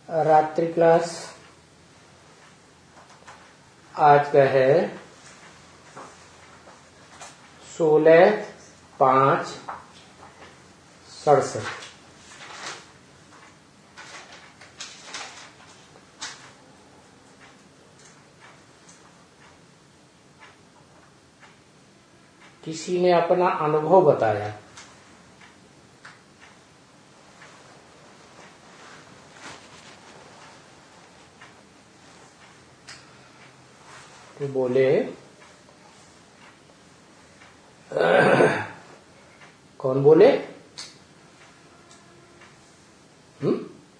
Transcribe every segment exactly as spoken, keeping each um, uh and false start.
रात्रि क्लास आज का है सोलह पांच सड़सठ। किसी ने अपना अनुभव बताया। तो बोले कौन बोले? हम्म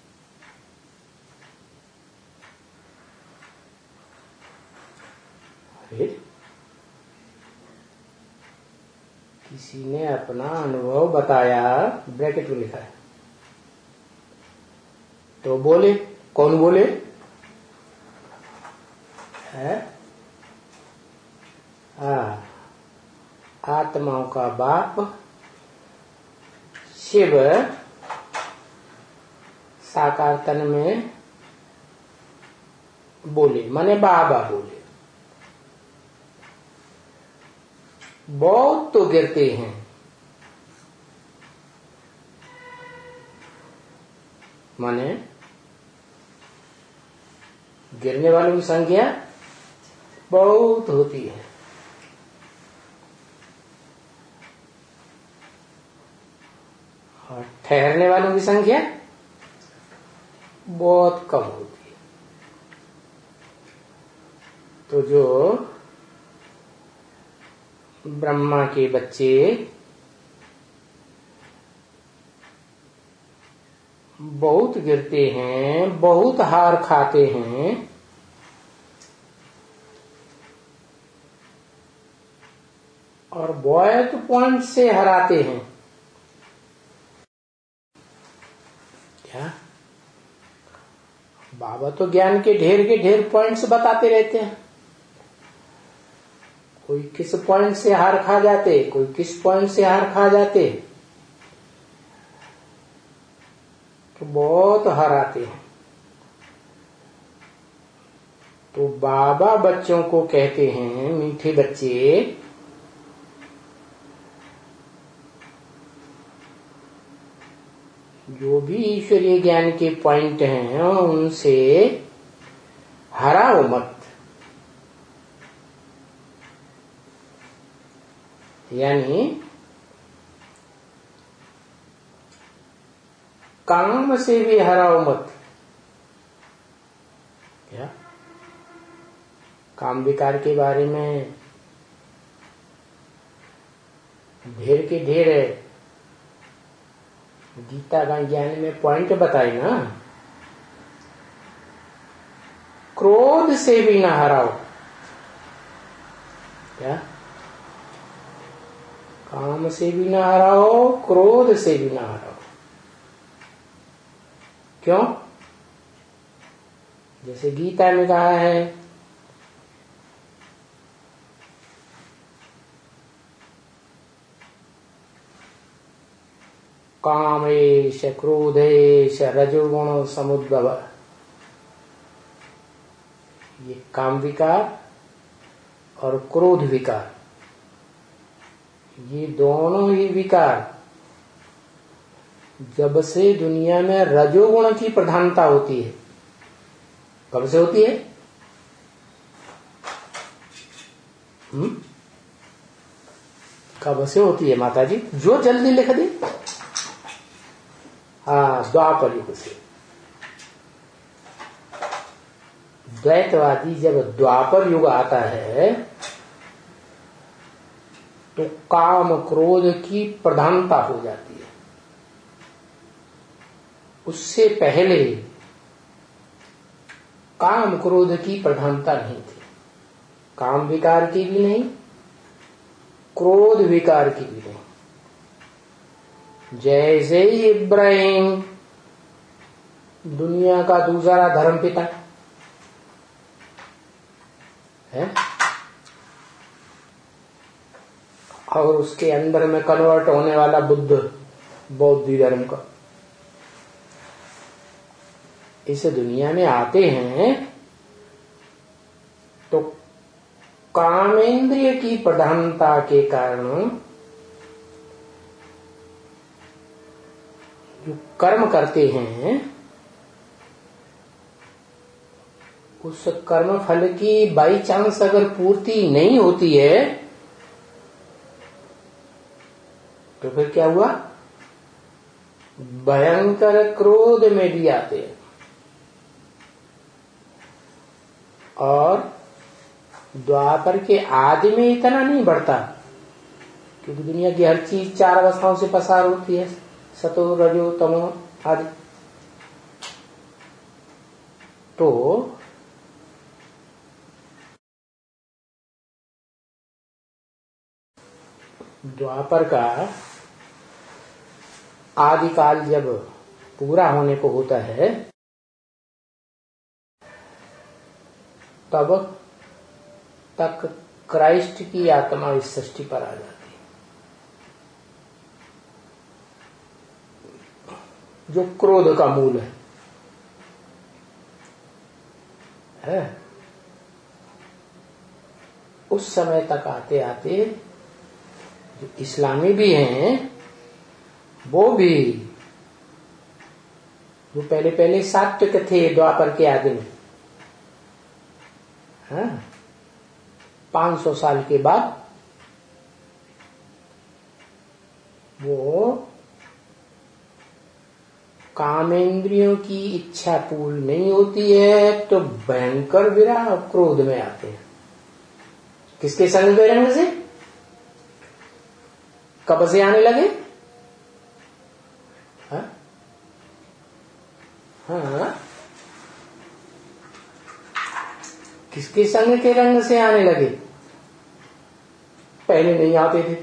अरे किसी ने अपना अनुभव बताया, ब्रैकेट में लिखा है। तो बोले कौन बोले? है हाँ, आत्माओं का बाप शिव साकार तन में बोले, माने बाबा बोले। बहुत तो गिरते हैं, माने गिरने वालों की संख्या बहुत होती है। और ठहरने वालों की संख्या बहुत कम होती है। तो जो ब्रह्मा के बच्चे बहुत गिरते हैं, बहुत हार खाते हैं, और बहुत पॉइंट से हराते हैं। क्या बाबा तो ज्ञान के ढेर के ढेर पॉइंट्स बताते रहते हैं। कोई किस पॉइंट से हार खा जाते, कोई किस पॉइंट से हार खा जाते, तो बहुत हराते हैं। तो बाबा बच्चों को कहते हैं, मीठे बच्चे, जो भी ईश्वरीय ज्ञान के पॉइंट हैं उनसे हराओ मत। यानी काम से भी हराओ मत। क्या काम विकार के बारे में ढेर के ढेर है, गीता का ज्ञान में पॉइंट बताए ना। क्रोध से भी ना हराओ। क्या काम से भी ना हराओ, क्रोध से भी ना हराओ। क्यों? जैसे गीता में कहा है, कामेश क्रोधेश रजोगुण समुद्भव। ये काम विकार और क्रोध विकार, ये दोनों ही विकार जब से दुनिया में रजोगुण की प्रधानता होती है। कब से होती है? हम्म कब से होती है माता जी? जो जल्दी लिख दे। हाँ, द्वापर युग से। द्वैतवादी जब द्वापर युग आता है तो काम क्रोध की प्रधानता हो जाती है। उससे पहले काम क्रोध की प्रधानता नहीं थी। काम विकार की भी नहीं, क्रोध विकार की भी नहीं। जैसे ही इब्राहिम दुनिया का दूसरा धर्म पिता है, और उसके अंदर में कन्वर्ट होने वाला बुद्ध बौद्ध धर्म का, इस दुनिया में आते हैं तो कामेंद्रिय की प्रधानता के कारण जो कर्म करते हैं उस कर्म फल की बाई चांस अगर पूर्ति नहीं होती है तो फिर क्या हुआ, भयंकर क्रोध में भी आते हैं। और द्वापर के आदि में इतना नहीं बढ़ता क्योंकि दुनिया की हर चीज चार अवस्थाओं से पसार होती है, सतो रजो तमो आदि। तो द्वापर का आदिकाल जब पूरा होने को होता है तब तक क्राइस्ट की आत्मा इस सृष्टि पर आ जाती है जो क्रोध का मूल है, है? उस समय तक आते आते जो इस्लामी भी हैं वो भी वो पहले पहले सात्विक थे द्वापर के आदमी, हाँ? पांच सौ साल के बाद वो कामेंद्रियों की इच्छा पूर्ण नहीं होती है तो भयंकर विरह और क्रोध में आते हैं। किसके संग बेरंग से? कब से आने लगे? हाँ हाँ किसके संग के रंग से आने लगे? पहले नहीं आते थे।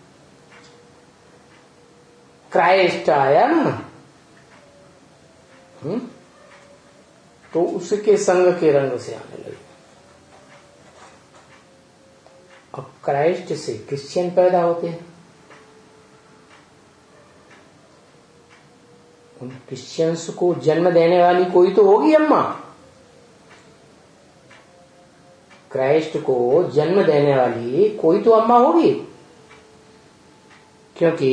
क्राइस्ट आया ना, हम्म तो उसके संग के रंग से आने लगे। अब क्राइस्ट से क्रिश्चियन पैदा होते हैं। उन क्रिश्चियंस को जन्म देने वाली कोई तो होगी अम्मा। क्राइस्ट को जन्म देने वाली कोई तो अम्मा होगी, क्योंकि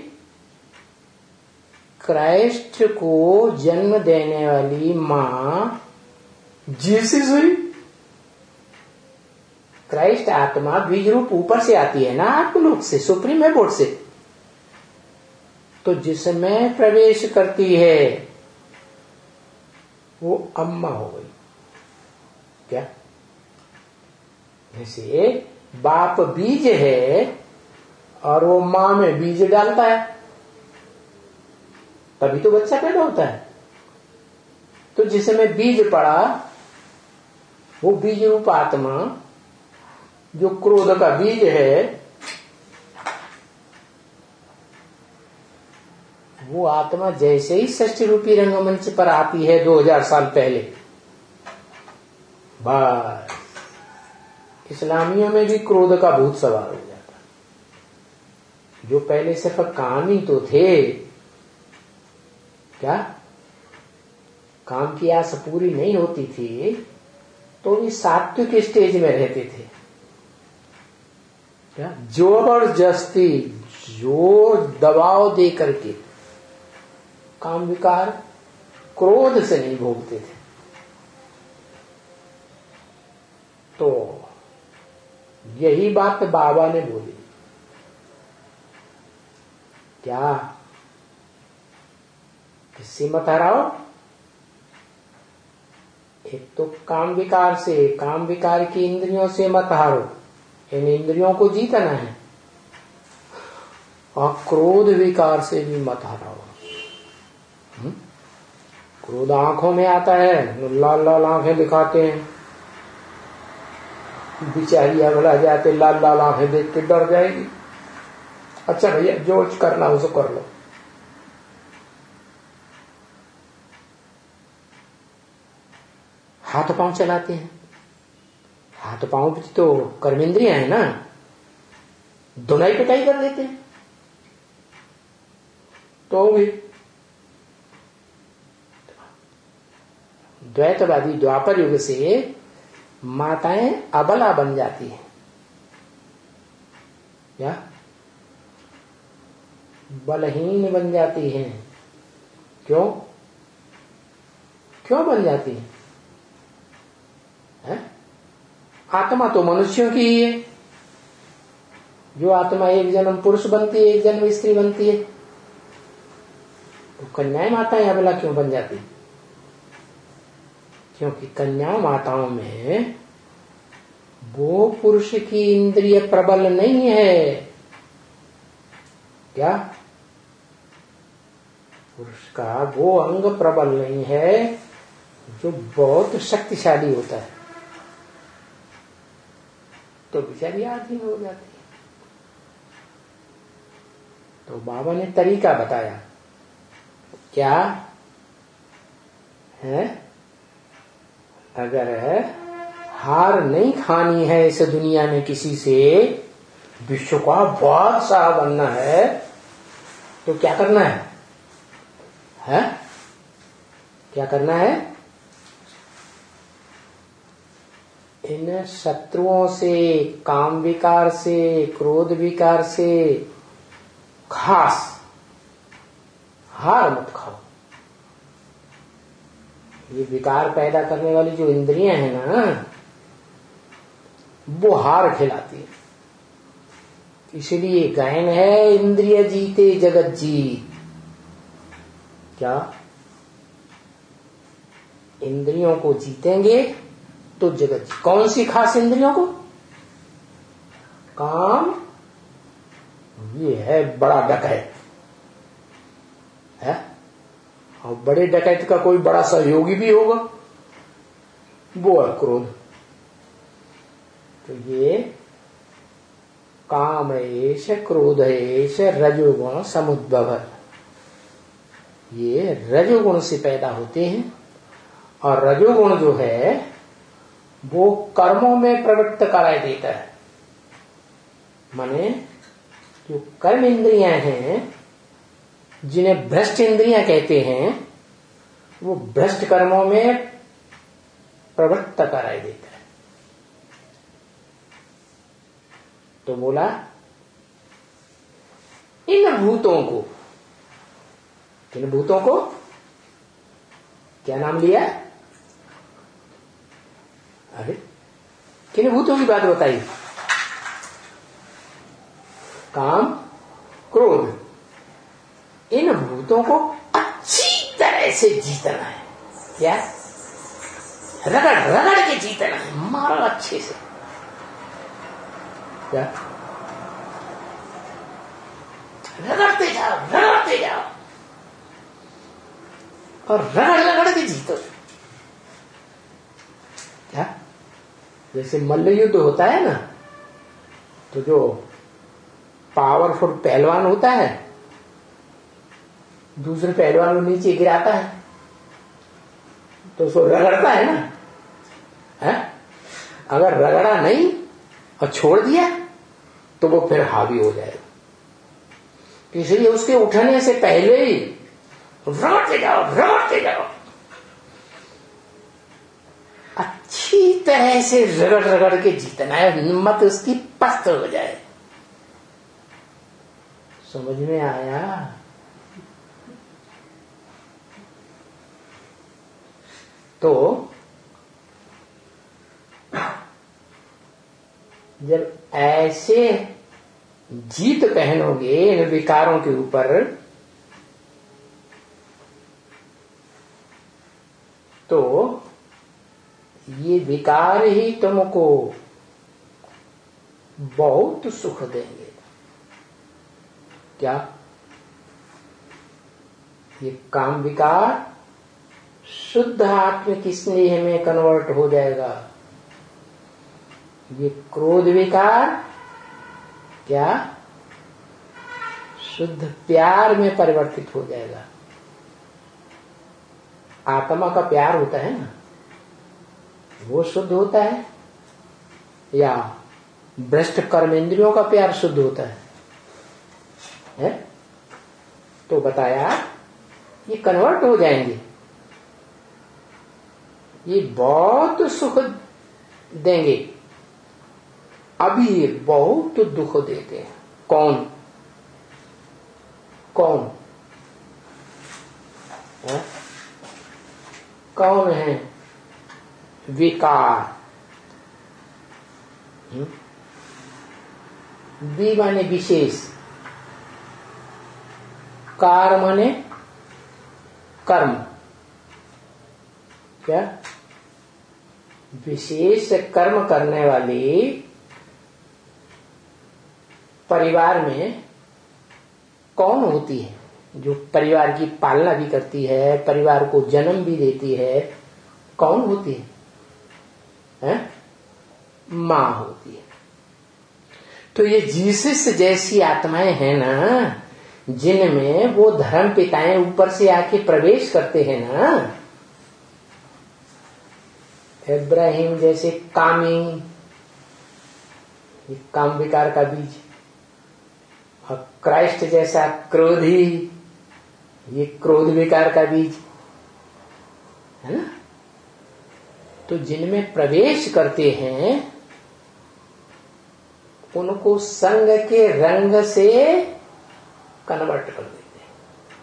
क्राइस्ट को जन्म देने वाली मां जीसस हुई। क्राइस्ट आत्मा बीज रूप ऊपर से आती है ना, आत्मलोक से, सुप्रीम एबोर्ड से, तो जिसमें प्रवेश करती है वो अम्मा हो गई। क्या? जैसे बाप बीज है और वो मां में बीज डालता है तभी तो बच्चा पैदा होता है। तो जिसमें बीज पड़ा वो बीज रूप आत्मा जो क्रोध का बीज है वो आत्मा जैसे ही षष्ठी रूपी रंगमंच पर आती है दो हज़ार साल पहले, बस इस्लामियों में भी क्रोध का भूत सवार हो जाता। जो पहले सिर्फ काम ही तो थे, क्या काम की आस पूरी नहीं होती थी तो भी सात्विक स्टेज में रहते थे। क्या जबरदस्ती जो दबाव दे करके काम विकार क्रोध से नहीं भोगते थे। तो यही बात बाबा ने बोली। क्या? किससे मत हराओ? एक तो काम विकार से, काम विकार की इंद्रियों से मत हारो, इन इंद्रियों को जीतना है, और क्रोध विकार से भी मत हारो। क्रोध आंखों में आता है, लाल लाल आंखें दिखाते हैं, बिचारी अगला जाते लाल लाल आंखें देख के डर जाएगी। अच्छा भैया जो करना उसको कर लो। हाथ पांव चलाते हैं, हाथ पांव भी तो कर्मेंद्रियां है ना, धुलाई पिटाई कर देते हैं तो भी द्वैतवादी द्वापर युग से माताएं अबला बन जाती हैं। क्या? बलहीन बन जाती हैं। क्यों क्यों बन जाती हैं? है? आत्मा तो मनुष्यों की ही है। जो आत्मा एक जन्म पुरुष बनती है, एक जन्म स्त्री बनती है, तो कन्याएं माताएं अबला क्यों बन जाती? क्योंकि कन्या माताओं में वो पुरुष की इंद्रिय प्रबल नहीं है। क्या? पुरुष का वो अंग प्रबल नहीं है जो बहुत शक्तिशाली होता है, तो बेचारी आधीन हो जाती है। तो बाबा ने तरीका बताया। क्या है? अगर हार नहीं खानी है इस दुनिया में किसी से, विश्व का बादशाह बनना है, तो क्या करना है? है? क्या करना है? इन शत्रुओं से, काम विकार से, क्रोध विकार से खास हार मत खाओ। ये विकार पैदा करने वाली जो इंद्रियां हैं ना, वो हार खिलाती है। इसलिए गायन है, इंद्रिय जीते जगत जीत। क्या? इंद्रियों को जीतेंगे तो जगत जीत। कौन सी खास इंद्रियों को? काम, ये है बड़ा डकैत है, और बड़े डकैत का कोई बड़ा सहयोगी भी होगा, वो है क्रोध। तो ये काम एष क्रोध एष रजोगुण समुद्भव, ये रजोगुण से पैदा होते हैं। और रजोगुण जो है वो कर्मों में प्रवृत्त कराई देता है। माने जो कर्म इंद्रियां हैं, जिन्हें भ्रष्ट इंद्रियां कहते हैं, वो भ्रष्ट कर्मों में प्रवृत्त कराई देता है। तो बोला इन भूतों को, किन भूतों को क्या नाम लिया? अरे किन भूतों की बात बताई? काम, क्रोध, इन भूतों को अच्छी तरह से जीतना है। क्या? रगड़ रगड़ के जीतना है, मारो अच्छे से। क्या? रगड़ते जाओ, रगड़ते जाओ, और रगड़ रगड़ के जीतो। क्या? जैसे मल्ल युद्ध होता है ना, तो जो पावरफुल पहलवान होता है, दूसरे पहलवान को नीचे गिराता है, तो उसको रगड़ता है ना, है? अगर रगड़ा नहीं और छोड़ दिया तो वो फिर हावी हो जाएगा। इसलिए उसके उठने से पहले ही रगड़ते जाओ, रगड़ते जाओ, अच्छी तरह से रगड़ रगड़ के जीतना है, हिम्मत उसकी पस्त हो जाए। समझ में आया? तो जब ऐसे जीत पहनोगे इन विकारों के ऊपर, तो ये विकार ही तुमको बहुत सुख देंगे। क्या? ये काम विकार शुद्ध आत्मिक स्नेह में कन्वर्ट हो जाएगा। ये क्रोध विकार क्या? शुद्ध प्यार में परिवर्तित हो जाएगा। आत्मा का प्यार होता है ना, वो शुद्ध होता है, या भ्रष्ट कर्मेंद्रियों का प्यार शुद्ध होता है, है? तो बताया ये कन्वर्ट हो जाएंगे। ये बहुत सुख देंगे, अभी ये बहुत दुख देते हैं। कौन कौन है? कौन है? विकार। वि माने विशेष, कार माने कर्म। क्या? विशेष कर्म करने वाली परिवार में कौन होती है? जो परिवार की पालना भी करती है, परिवार को जन्म भी देती है, कौन होती है? हैं? मां होती है। तो ये जीसस जैसी आत्माएं हैं ना, जिनमें वो धर्म पिताएं ऊपर से आके प्रवेश करते हैं ना, इब्राहिम जैसे कामी, ये काम विकार का बीज, और क्राइस्ट जैसा क्रोधी, ये क्रोध विकार का बीज है ना। तो जिनमें प्रवेश करते हैं उनको संग के रंग से कन्वर्ट कर देते हैं।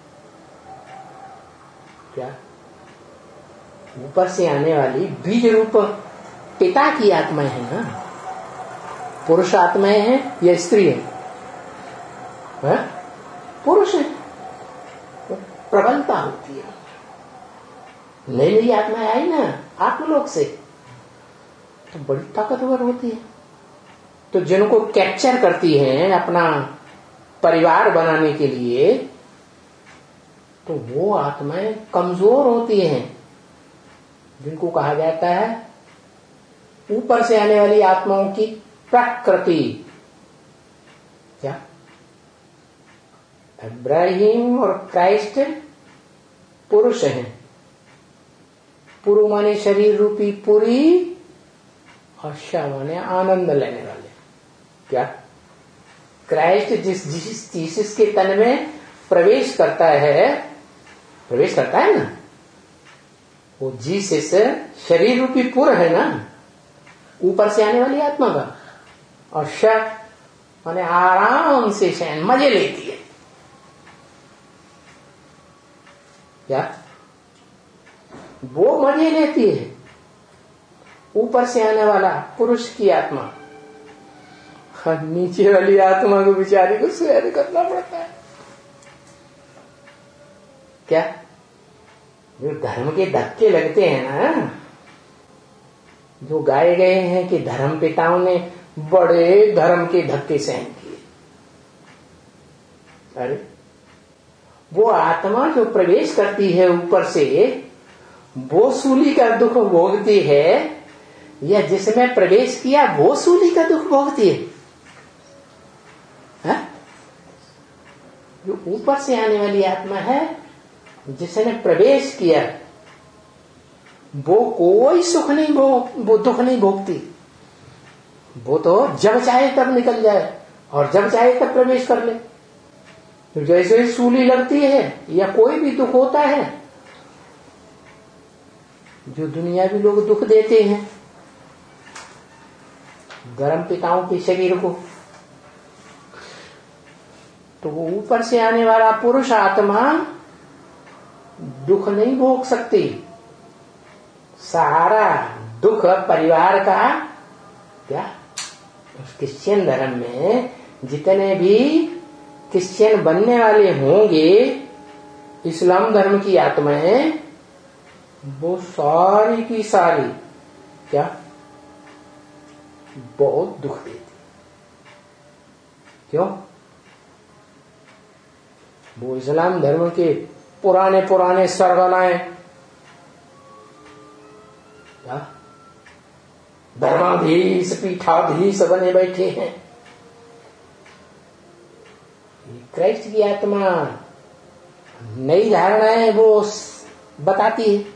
क्या? ऊपर से आने वाली बीज रूप पिता की आत्माएं है ना, पुरुष आत्माएं हैं या स्त्री है? है? पुरुष है। तो प्रबलता होती है। नई नई आत्माएं आई ना आत्मलोक से, तो बड़ी ताकतवर होती है। तो जिनको कैप्चर करती हैं अपना परिवार बनाने के लिए, तो वो आत्माएं कमजोर होती हैं, जिनको कहा जाता है ऊपर से आने वाली आत्माओं की प्रकृति। क्या? इब्राहिम और क्राइस्ट पुरुष हैं। पुरु माने शरीर रूपी पुरी, और श माने आनंद लेने वाले। क्या? क्राइस्ट जिस जिस जीसस के तन में प्रवेश करता है, प्रवेश करता है ना, वो जीसस शरीर रूपी पुर है ना, ऊपर से आने वाली आत्मा का, और श माने आराम से शयन मजे लेती है। क्या? वो मजे लेती है, ऊपर से आने वाला पुरुष की आत्मा, और नीचे वाली आत्मा को बेचारी को सहन करना पड़ता है। क्या? जो धर्म के धक्के लगते हैं ना, जो गाए गए हैं कि धर्म पिताओं ने बड़े धर्म के धक्के सहन किए, अरे वो आत्मा जो प्रवेश करती है ऊपर से, वो सूली का दुख भोगती है, या जिसमें प्रवेश किया वो सूली का दुख भोगती है? है? जो ऊपर से आने वाली आत्मा है, जिसने प्रवेश किया, वो कोई सुख नहीं भोग, वो दुख नहीं भोगती। वो तो जब चाहे तब निकल जाए और जब चाहे तब प्रवेश कर ले। तो जैसे ही सूली लगती है या कोई भी दुख होता है, जो दुनियावी लोग दुख देते हैं धर्म पिताओं के शरीर को, तो वो ऊपर से आने वाला पुरुष आत्मा दुख नहीं भोग सकती। सारा दुख परिवार का, क्या क्रिश्चियन धर्म में जितने भी क्रिश्चियन बनने वाले होंगे, इस्लाम धर्म की आत्माएं, वो सारी की सारी क्या बहुत दुख देती। क्यों? वो इस्लाम धर्म के पुराने पुराने सरगनाएं, धर्माधीश पीठाधीश बने बैठे हैं। क्राइस्ट की आत्मा नई धारणाएं वो बताती है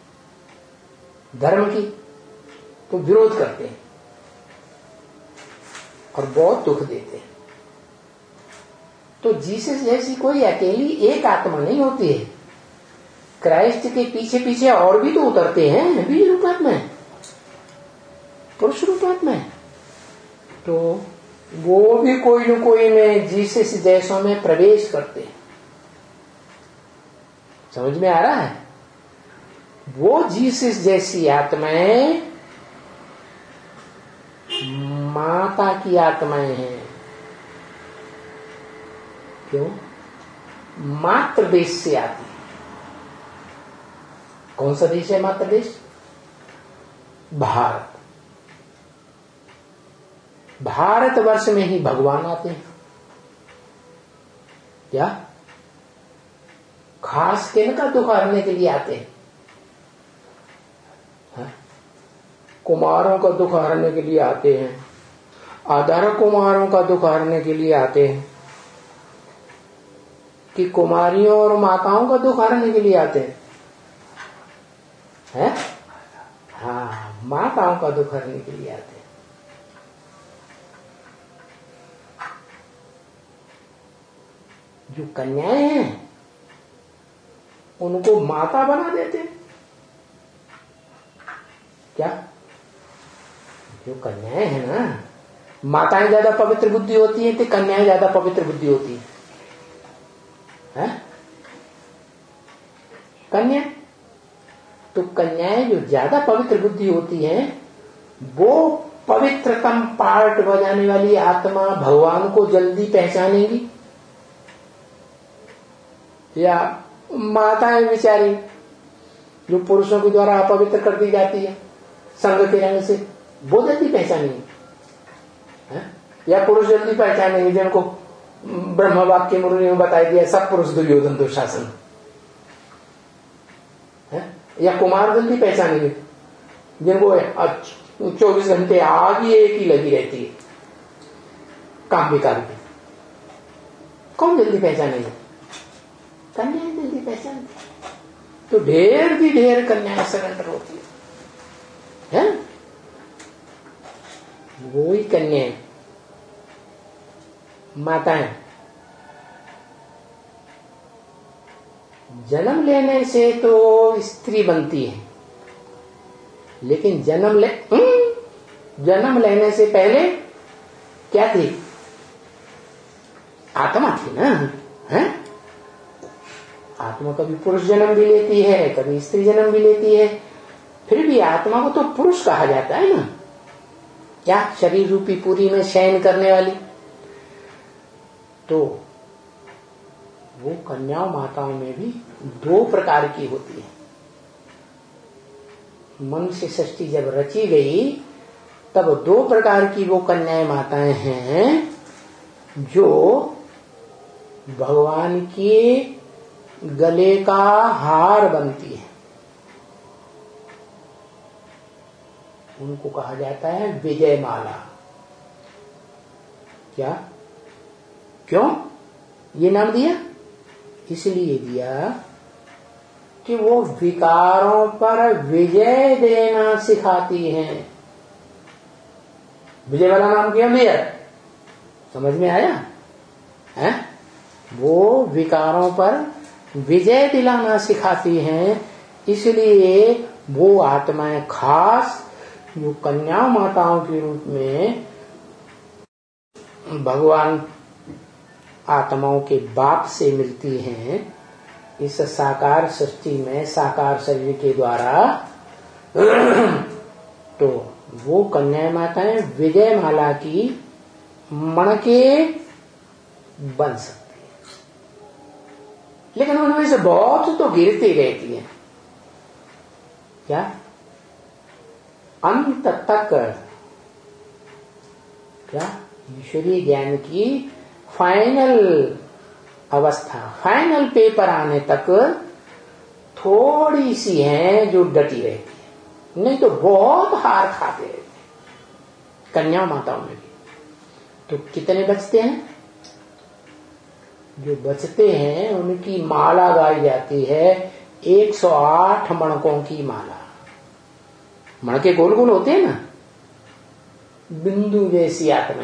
धर्म की, तो विरोध करते हैं और बहुत दुख देते हैं। तो जीसस जैसी कोई अकेली एक आत्मा नहीं होती है, क्राइस्ट के पीछे पीछे और भी तो उतरते हैं बीज रूपात में, पुरुष रूपात में, तो वो भी कोई न कोई में जीसस जैसों में प्रवेश करते हैं। समझ में आ रहा है? वो जीसस जैसी आत्माएं माता की आत्माएं हैं। क्यों? मातृ देश से आती है। कौन सा देश है मातृ देश? भारत। भारतवर्ष में ही भगवान आते हैं। क्या? खास किनका दुख हरने के लिए आते हैं? हा? कुमारों का दुख हरने के लिए आते हैं, अधर कुमारों का दुख हरने के लिए आते हैं, कि कुमारियों और माताओं का दुख हरने के लिए आते हैं? है? हाँ, माताओं का दुख हरने के लिए आते हैं। जो कन्याएं हैं उनको माता बना देते हैं। क्या? जो कन्याएं हैं ना, माताएं ज्यादा पवित्र बुद्धि होती है कि कन्याएं ज्यादा पवित्र बुद्धि होती है? है? कन्या तो कन्याएं जो ज्यादा पवित्र बुद्धि होती हैं वो पवित्रतम पार्ट बजाने वाली आत्मा भगवान को जल्दी पहचानेंगी, या माताएं बेचारी जो पुरुषों के द्वारा अपवित्र कर दी जाती है संग के रंग से, वो जल्दी पहचानेंगे? या पुरुष जल्दी पहचानेंगे जिनको ब्रह्म वाक्य मुरली में बताया दिया सब पुरुष दुर्योधन दुशासन? या कुमार जल्दी पहचानेंगे जिनको चौबीस घंटे आग ही एक ही लगी रहती है काम विकार की? कौन जल्दी पहचानेंगे? कन्याएं जल्दी पहचानती। तो ढेर की ढेर कन्याएं सरेंडर होती है, है? वो ही कन्याएं माताएं जन्म लेने से तो स्त्री बनती है, लेकिन जन्म ले जन्म लेने से पहले क्या थी? आत्मा थी ना, है? आत्मा कभी पुरुष जन्म भी लेती है, कभी स्त्री जन्म भी लेती है, फिर भी आत्मा को तो पुरुष कहा जाता है ना। क्या? शरीर रूपी पूरी में शयन करने वाली। तो वो कन्या माताओं में भी दो प्रकार की होती है। मन से सृष्टि जब रची गई तब दो प्रकार की वो कन्याएं माताएं हैं जो भगवान के गले का हार बनती है। उनको कहा जाता है विजय माला। क्या? क्यों ये नाम दिया? इसलिए दिया कि वो विकारों पर विजय देना सिखाती हैं। विजय वाला नाम क्यों दिया? समझ में आया? है? वो विकारों पर विजय दिलाना सिखाती हैं, इसलिए वो आत्माएं खास जो कन्या माताओं के रूप में भगवान आत्माओं के बाप से मिलती हैं इस साकार सृष्टि में साकार शरीर के द्वारा, तो वो कन्या माताएं विजय माला की मणके बन सकती है, लेकिन उनमें से बहुत तो गिरती रहती है। क्या? अंत तक क्या ईश्वरीय ज्ञान की फाइनल अवस्था, फाइनल पेपर आने तक थोड़ी सी है जो डटी रहती है, नहीं तो बहुत हार खाते रहते हैं कन्या माताओं में भी। तो कितने बचते हैं? जो बचते हैं उनकी माला गाई जाती है एक सौ आठ मणकों की माला। मणके गोल गोल होते हैं ना, बिंदु जैसी आत्मा,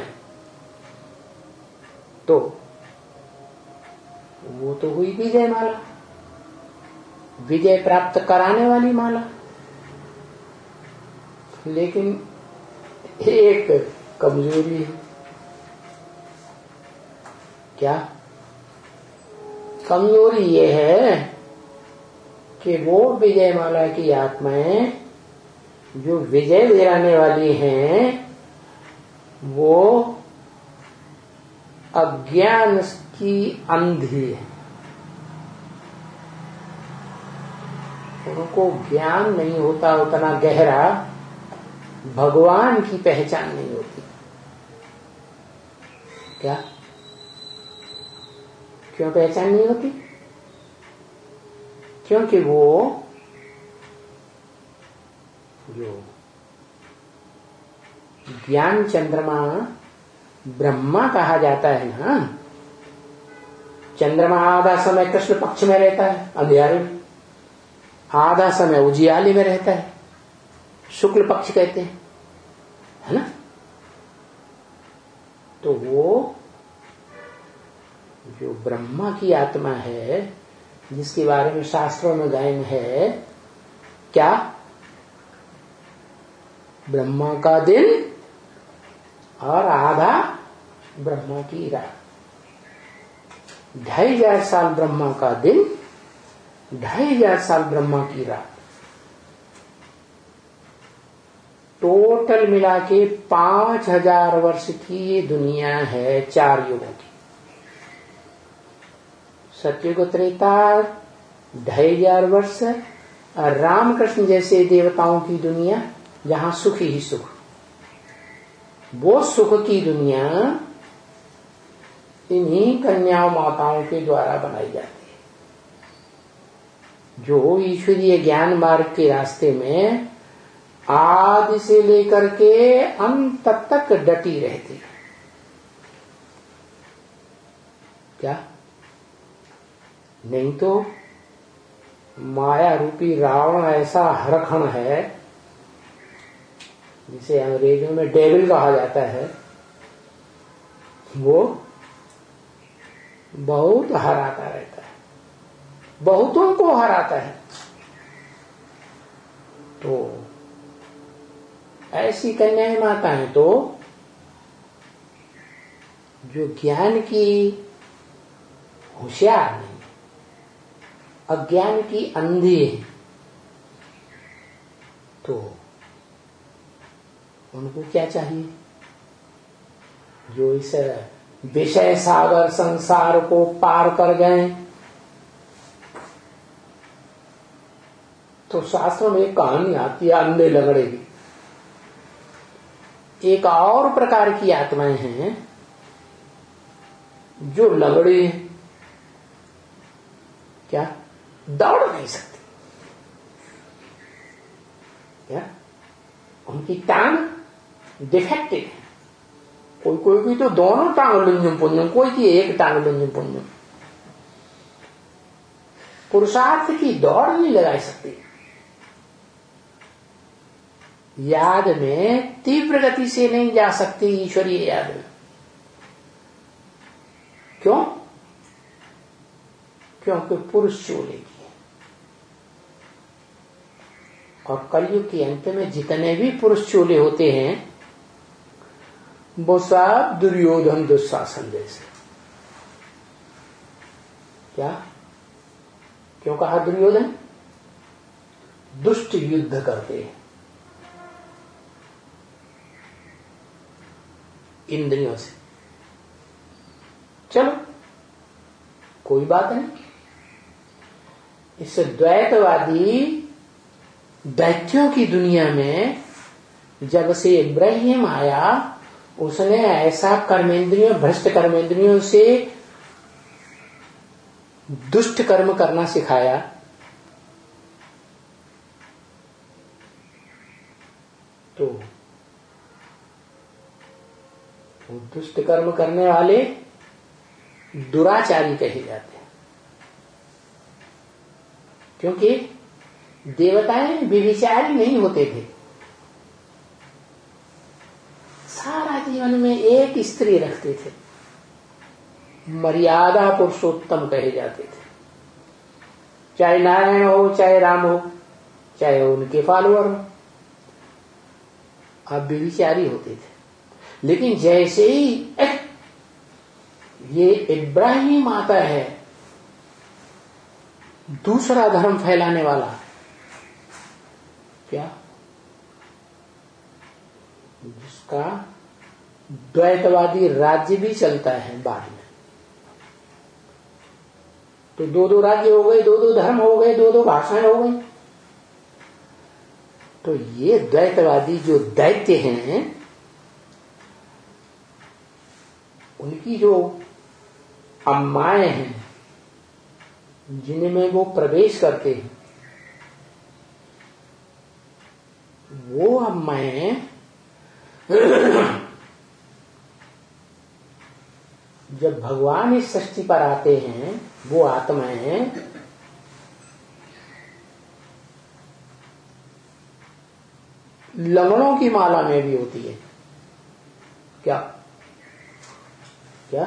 तो वो तो हुई विजय माला। विजय प्राप्त कराने वाली माला। लेकिन एक कमजोरी है। क्या कमजोरी ये है कि वो विजय माला की आत्माएं जो विजय दिलाने वाली हैं, वो अज्ञान की अंधी है। उनको ज्ञान नहीं होता उतना गहरा, भगवान की पहचान नहीं होती। क्या क्यों पहचान नहीं होती? क्योंकि वो जो ज्ञान चंद्रमा ब्रह्मा कहा जाता है ना, चंद्रमा आधा समय कृष्ण पक्ष में रहता है अंधियारे में, आधा समय उजियाले में रहता है, शुक्ल पक्ष कहते हैं, है ना। तो वो जो ब्रह्मा की आत्मा है, जिसके बारे में शास्त्रों में गायन है, क्या ब्रह्मा का दिन और आधा ब्रह्मा की रात। ढाई हजार साल ब्रह्मा का दिन, ढाई हजार साल ब्रह्मा की रात, टोटल मिला के पांच हजार वर्ष की ये दुनिया है, चार युगों की। सतयुग त्रेता ढाई हजार वर्ष, और रामकृष्ण जैसे देवताओं की दुनिया जहां सुख ही सुख, वो सुख की दुनिया इन्हीं कन्याओं माताओं के द्वारा बनाई जाती है, जो ईश्वरीय ज्ञान मार्ग के रास्ते में आदि से लेकर के अंत तक डटी रहती है। क्या नहीं तो माया रूपी रावण ऐसा हरखण है, जिसे अंग्रेजों में डेविल कहा जाता है, वो बहुत हराता रहता है, बहुतों को हराता है। तो ऐसी कन्याएं माताएं तो जो ज्ञान की होशियार नहीं, अज्ञान की अंधी है, तो उनको क्या चाहिए? जो इस विषय सागर संसार को पार कर गए। तो शास्त्रों में एक कहानी आती है अंधे लंगड़े की। एक और प्रकार की आत्माएं हैं जो लंगड़े हैं, क्या दौड़ नहीं सकती, क्या उनकी टांग डिफेक्टिव है। कोई कोई की तो दोनों टांग लुंजुम पुंजुम, कोई की एक टांग लुंजुम पुंजुम। पुरुषार्थ की दौड़ नहीं लगा सकती, याद में तीव्र गति से नहीं जा सकती ईश्वरीय याद में। क्यों? क्योंकि पुरुष चोलेगी। और कलयुग के अंत में जितने भी पुरुष चोले होते हैं, वो सब दुर्योधन दुशासन जैसे। क्या क्यों कहा दुर्योधन? दुष्ट युद्ध करते हैं इंद्रियों से। चलो कोई बात नहीं, इस द्वैतवादी दैत्यों की दुनिया में जब से इब्राहिम आया, उसने ऐसा कर्मेंद्रियों भ्रष्ट कर्मेंद्रियों से दुष्ट कर्म करना सिखाया, तो वो दुष्ट कर्म करने वाले दुराचारी कहे जाते हैं। क्योंकि देवताएं व्यभिचारी नहीं होते थे, सारा जीवन में एक स्त्री रखते थे, मर्यादा पुरुषोत्तम कहे जाते थे। चाहे नारायण हो, चाहे राम हो, चाहे उनके फॉलोअर हो, आप बेविचारी होते थे। लेकिन जैसे ही ये इब्राहिम आता है, दूसरा धर्म फैलाने वाला, क्या जिसका द्वैतवादी राज्य भी चलता है बाद में, तो दो दो राज्य हो गए, दो दो धर्म हो गए, दो दो भाषाएं हो गई। तो ये द्वैतवादी जो दैत्य हैं, उनकी जो अम्माएं हैं जिनमें वो प्रवेश करते हैं, वो अम्माएं जब भगवान इस सृष्टि पर आते हैं, वो आत्माएं लंगड़ों की माला में भी होती है। क्या क्या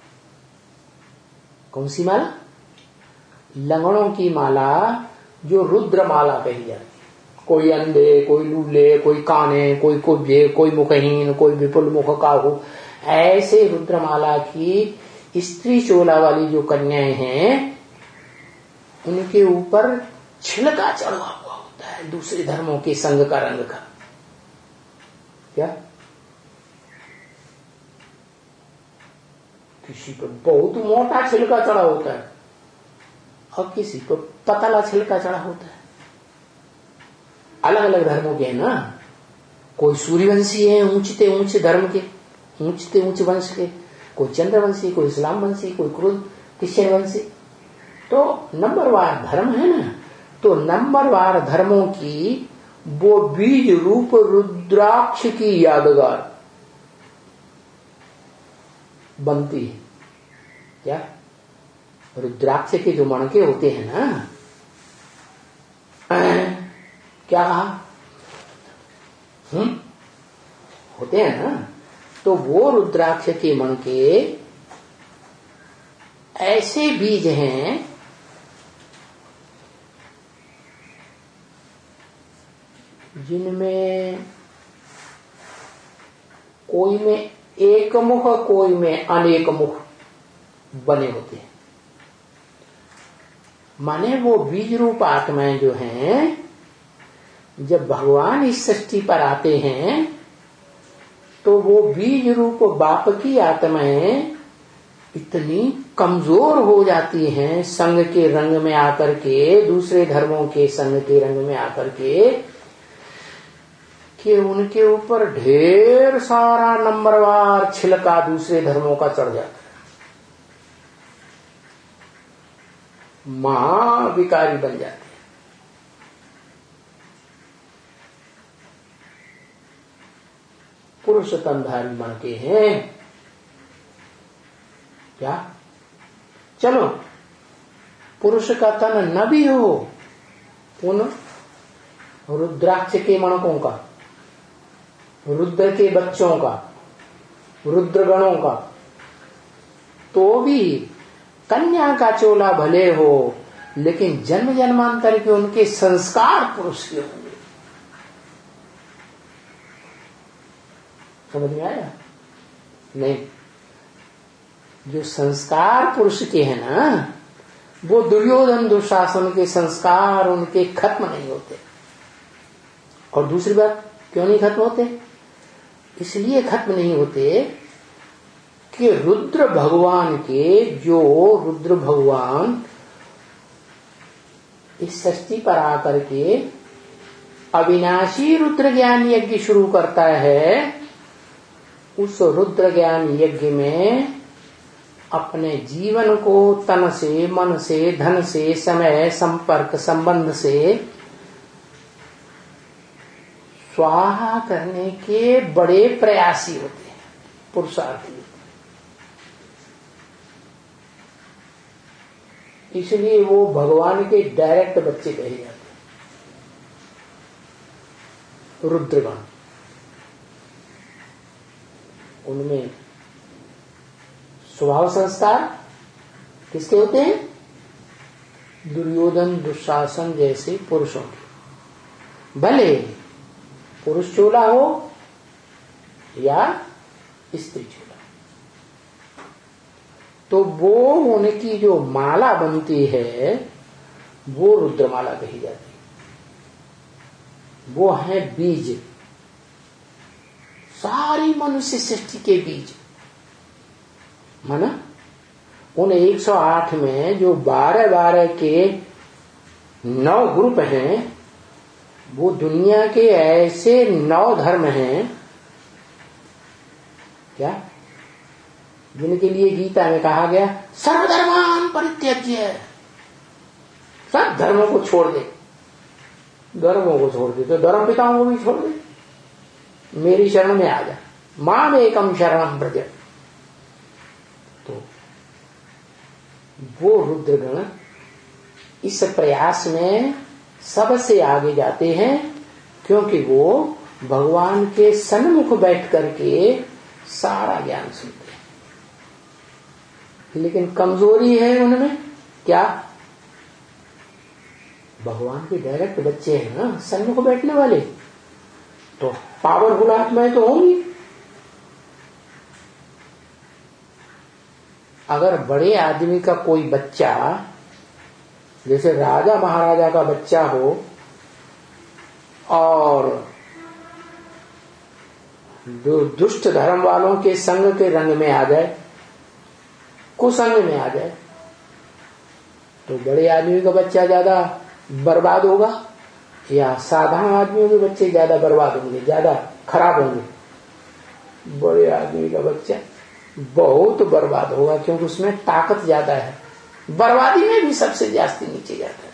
कौन सी माला? लंगड़ों की माला, जो रुद्र माला कही जाती है। कोई अंधे, कोई लूले, कोई काने, कोई कुब्जे, कोई मुखहीन, कोई विपुल मुख काहू, ऐसे रुद्रमाला की स्त्री चोला वाली जो कन्याएं हैं, उनके ऊपर छिलका चढ़ा हुआ होता है दूसरे धर्मों के संग का, रंग का। क्या किसी पर बहुत मोटा छिलका चढ़ा होता है और किसी पर पतला छिलका चढ़ा होता है। अलग अलग धर्मों के हैं ना, कोई सूर्यवंशी है, ऊंचते ऊंचे धर्म के, ऊंचते ऊंचे वंश के, कोई चंद्रवंशी, कोई इस्लाम वंशी, कोई क्रिश्चियन वंशी। तो नंबरवार धर्म है ना, तो नंबरवार धर्मों की वो बीज रूप रुद्राक्ष की यादगार बनती है। क्या रुद्राक्ष के जो मणके होते हैं ना, क्या कहा, हम्म होते हैं ना, तो वो रुद्राक्ष के मणके ऐसे बीज हैं जिनमें कोई में एक मुख, कोई में अनेक मुख बने होते हैं। माने वो बीज रूप आत्माएं जो हैं, जब भगवान इस सृष्टि पर आते हैं, तो वो बीज रूप बाप की आत्माएं इतनी कमजोर हो जाती हैं संग के रंग में आकर के, दूसरे धर्मों के संग के रंग में आकर के, कि उनके ऊपर ढेर सारा नंबरवार छिलका दूसरे धर्मों का चढ़ जाता है, महाविकारी बन जाते हैं। पुरुष तनधारी मणके हैं। क्या चलो पुरुष का तन न भी हो, उन रुद्राक्ष के मणकों का, रुद्र के बच्चों का, रुद्रगणों का, तो भी कन्या का चोला भले हो, लेकिन जन्म जन्मांतर के उनके संस्कार पुरुष के होंगे। समझ में आया? नहीं, जो संस्कार पुरुष के हैं ना, वो दुर्योधन दुशासन के संस्कार उनके खत्म नहीं होते। और दूसरी बात, क्यों नहीं खत्म होते? इसलिए खत्म नहीं होते कि रुद्र भगवान के, जो रुद्र भगवान इस सृष्टि पर आकर के अविनाशी रुद्र ज्ञान यज्ञ शुरू करता है, उस रुद्र ज्ञान यज्ञ में अपने जीवन को तन से, मन से, धन से, समय, संपर्क, संबंध से स्वाहा करने के बड़े प्रयासी होते हैं, पुरुषार्थी होते हैं। इसलिए वो भगवान के डायरेक्ट बच्चे कहे जाते हैं, रुद्रगण। उनमें स्वभाव संस्कार किसके होते हैं? दुर्योधन दुशासन जैसे पुरुषों की, भले पुरुष चोला हो या स्त्री चोला, तो वो उनकी जो माला बनती है वो रुद्रमाला कही जाती है। वो है बीज, सारी मनुष्य सृष्टि के बीज। माना उन एक सौ आठ में जो बारह बारह के नौ ग्रुप हैं, वो दुनिया के ऐसे नौ धर्म हैं क्या, जिनके लिए गीता में कहा गया सर्वधर्मान परित्यज्य, सब धर्मों को छोड़ दे, धर्मों को छोड़ दे तो धर्म पिताओं को भी छोड़ दे, मेरी शरण में आ जा, माम एकम शरणम व्रज। तो वो रुद्रगण इस प्रयास में सबसे आगे जाते हैं, क्योंकि वो भगवान के सन्मुख बैठ करके सारा ज्ञान सुनते हैं। लेकिन कमजोरी है उनमें क्या, भगवान के डायरेक्ट बच्चे हैं ना सन्मुख बैठने वाले, तो पावरफुल आत्माएं तो होंगी। अगर बड़े आदमी का कोई बच्चा, जैसे राजा महाराजा का बच्चा हो और दुष्ट धर्म वालों के संग के रंग में आ जाए, कुसंग में आ जाए, तो बड़े आदमी का बच्चा ज्यादा बर्बाद होगा या साधारण आदमियों के बच्चे ज्यादा बर्बाद होंगे, ज्यादा खराब होंगे? बड़े आदमी का बच्चा बहुत बर्बाद होगा, क्योंकि उसमें ताकत ज्यादा है, बर्बादी में भी सबसे जास्ती नीचे जाता है।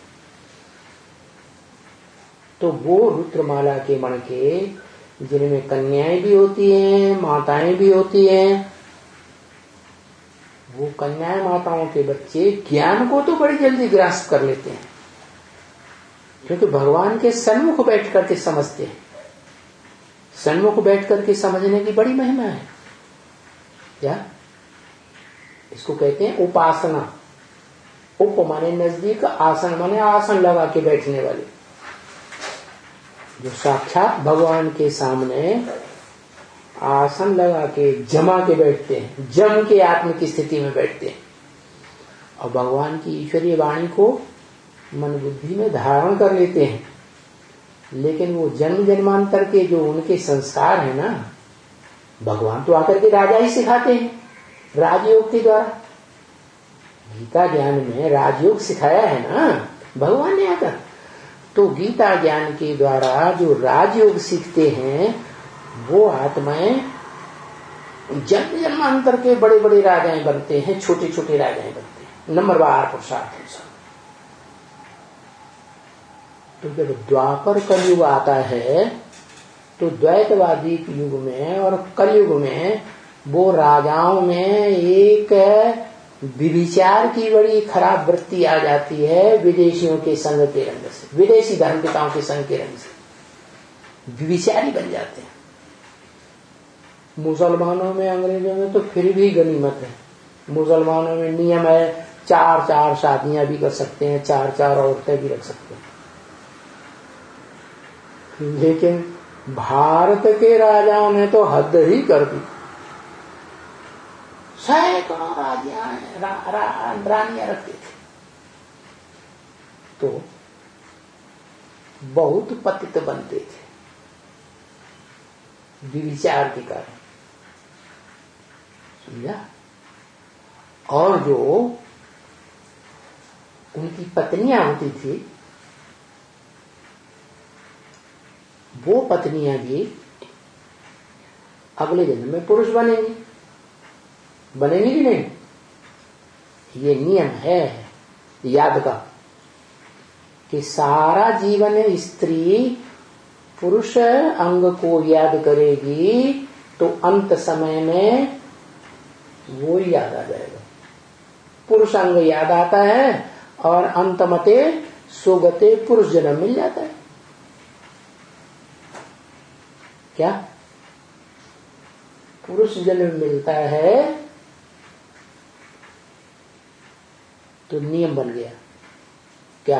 तो वो रुद्रमाला के मण के, जिनमें कन्याएं भी होती हैं, माताएं भी होती हैं, वो कन्याएं माताओं के बच्चे ज्ञान को तो बड़ी जल्दी ग्रास्प कर लेते हैं, क्योंकि भगवान के सन्मुख बैठ करके समझते हैं। सन्मुख बैठ करके समझने की बड़ी महिमा है। क्या इसको कहते हैं उपासना। उप माने नजदीक, आसन माने आसन लगा के बैठने वाले, जो साक्षात भगवान के सामने आसन लगा के जमा के बैठते हैं, जम के आत्म की स्थिति में बैठते हैं और भगवान की ईश्वरीय वाणी को मन बुद्धि में धारण कर लेते हैं। लेकिन वो जन्म जन्मांतर के जो उनके संस्कार है ना, भगवान तो आकर के राजा ही सिखाते हैं राजयोग के द्वारा। गीता ज्ञान में राजयोग सिखाया है ना भगवान ने आकर। तो गीता ज्ञान के द्वारा जो राजयोग सीखते हैं, वो आत्माएं जन्म जन्मांतर के बड़े बड़े राजाएं बनते हैं, छोटे छोटे राजाएं बनते हैं, नंबरवार पुरुषार्थ अनुसार। तो जब द्वापर कलयुग आता है, तो द्वैतवादी युग में और कलयुग में वो राजाओं में एक विभिचार की बड़ी खराब वृत्ति आ जाती है, विदेशियों के संग के रंग से, विदेशी धर्मपिताओं के संग के रंग से विभिचारी बन जाते हैं। मुसलमानों में, अंग्रेजों में तो फिर भी गनीमत है। मुसलमानों में नियम है चार चार शादियां भी कर सकते हैं, चार चार औरतें भी रख सकते हैं। लेकिन भारत के राजाओं ने तो हद ही कर दी। सैकड़ों राजियां रा, रा, रानियां रखते थे, तो बहुत पतित बनते थे विचार के कारण, समझा। और जो उनकी पत्नियां होती थी, वो पत्नियां भी अगले जन्म में पुरुष बनेंगी, बनेंगी कि नहीं? ये नियम है याद का कि सारा जीवन स्त्री पुरुष अंग को याद करेगी, तो अंत समय में वो याद आ जाएगा। पुरुष अंग याद आता है और अंतमते सुगते पुरुष जन्म मिल जाता है। क्या पुरुष जन्म मिलता है तो नियम बन गया क्या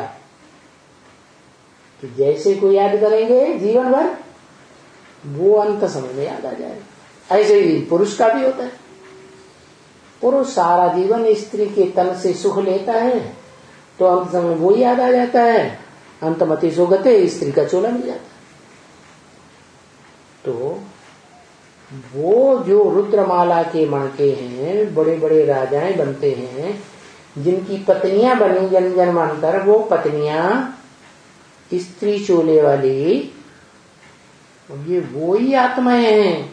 कि जैसे को याद करेंगे जीवन भर वो अंत समय में याद आ जाएगा। ऐसे ही पुरुष का भी होता है। पुरुष सारा जीवन स्त्री के तन से सुख लेता है तो अंत समय वो याद आ जाता है, अंतमति सुगते, स्त्री का चोला मिल जाता है। तो वो जो रुद्रमाला के मणके हैं, बड़े बड़े राजाएं बनते हैं, जिनकी पत्नियां बनी जन्म जन्मांतर, वो पत्नियां स्त्री चोले वाली, ये वो ही आत्माएं हैं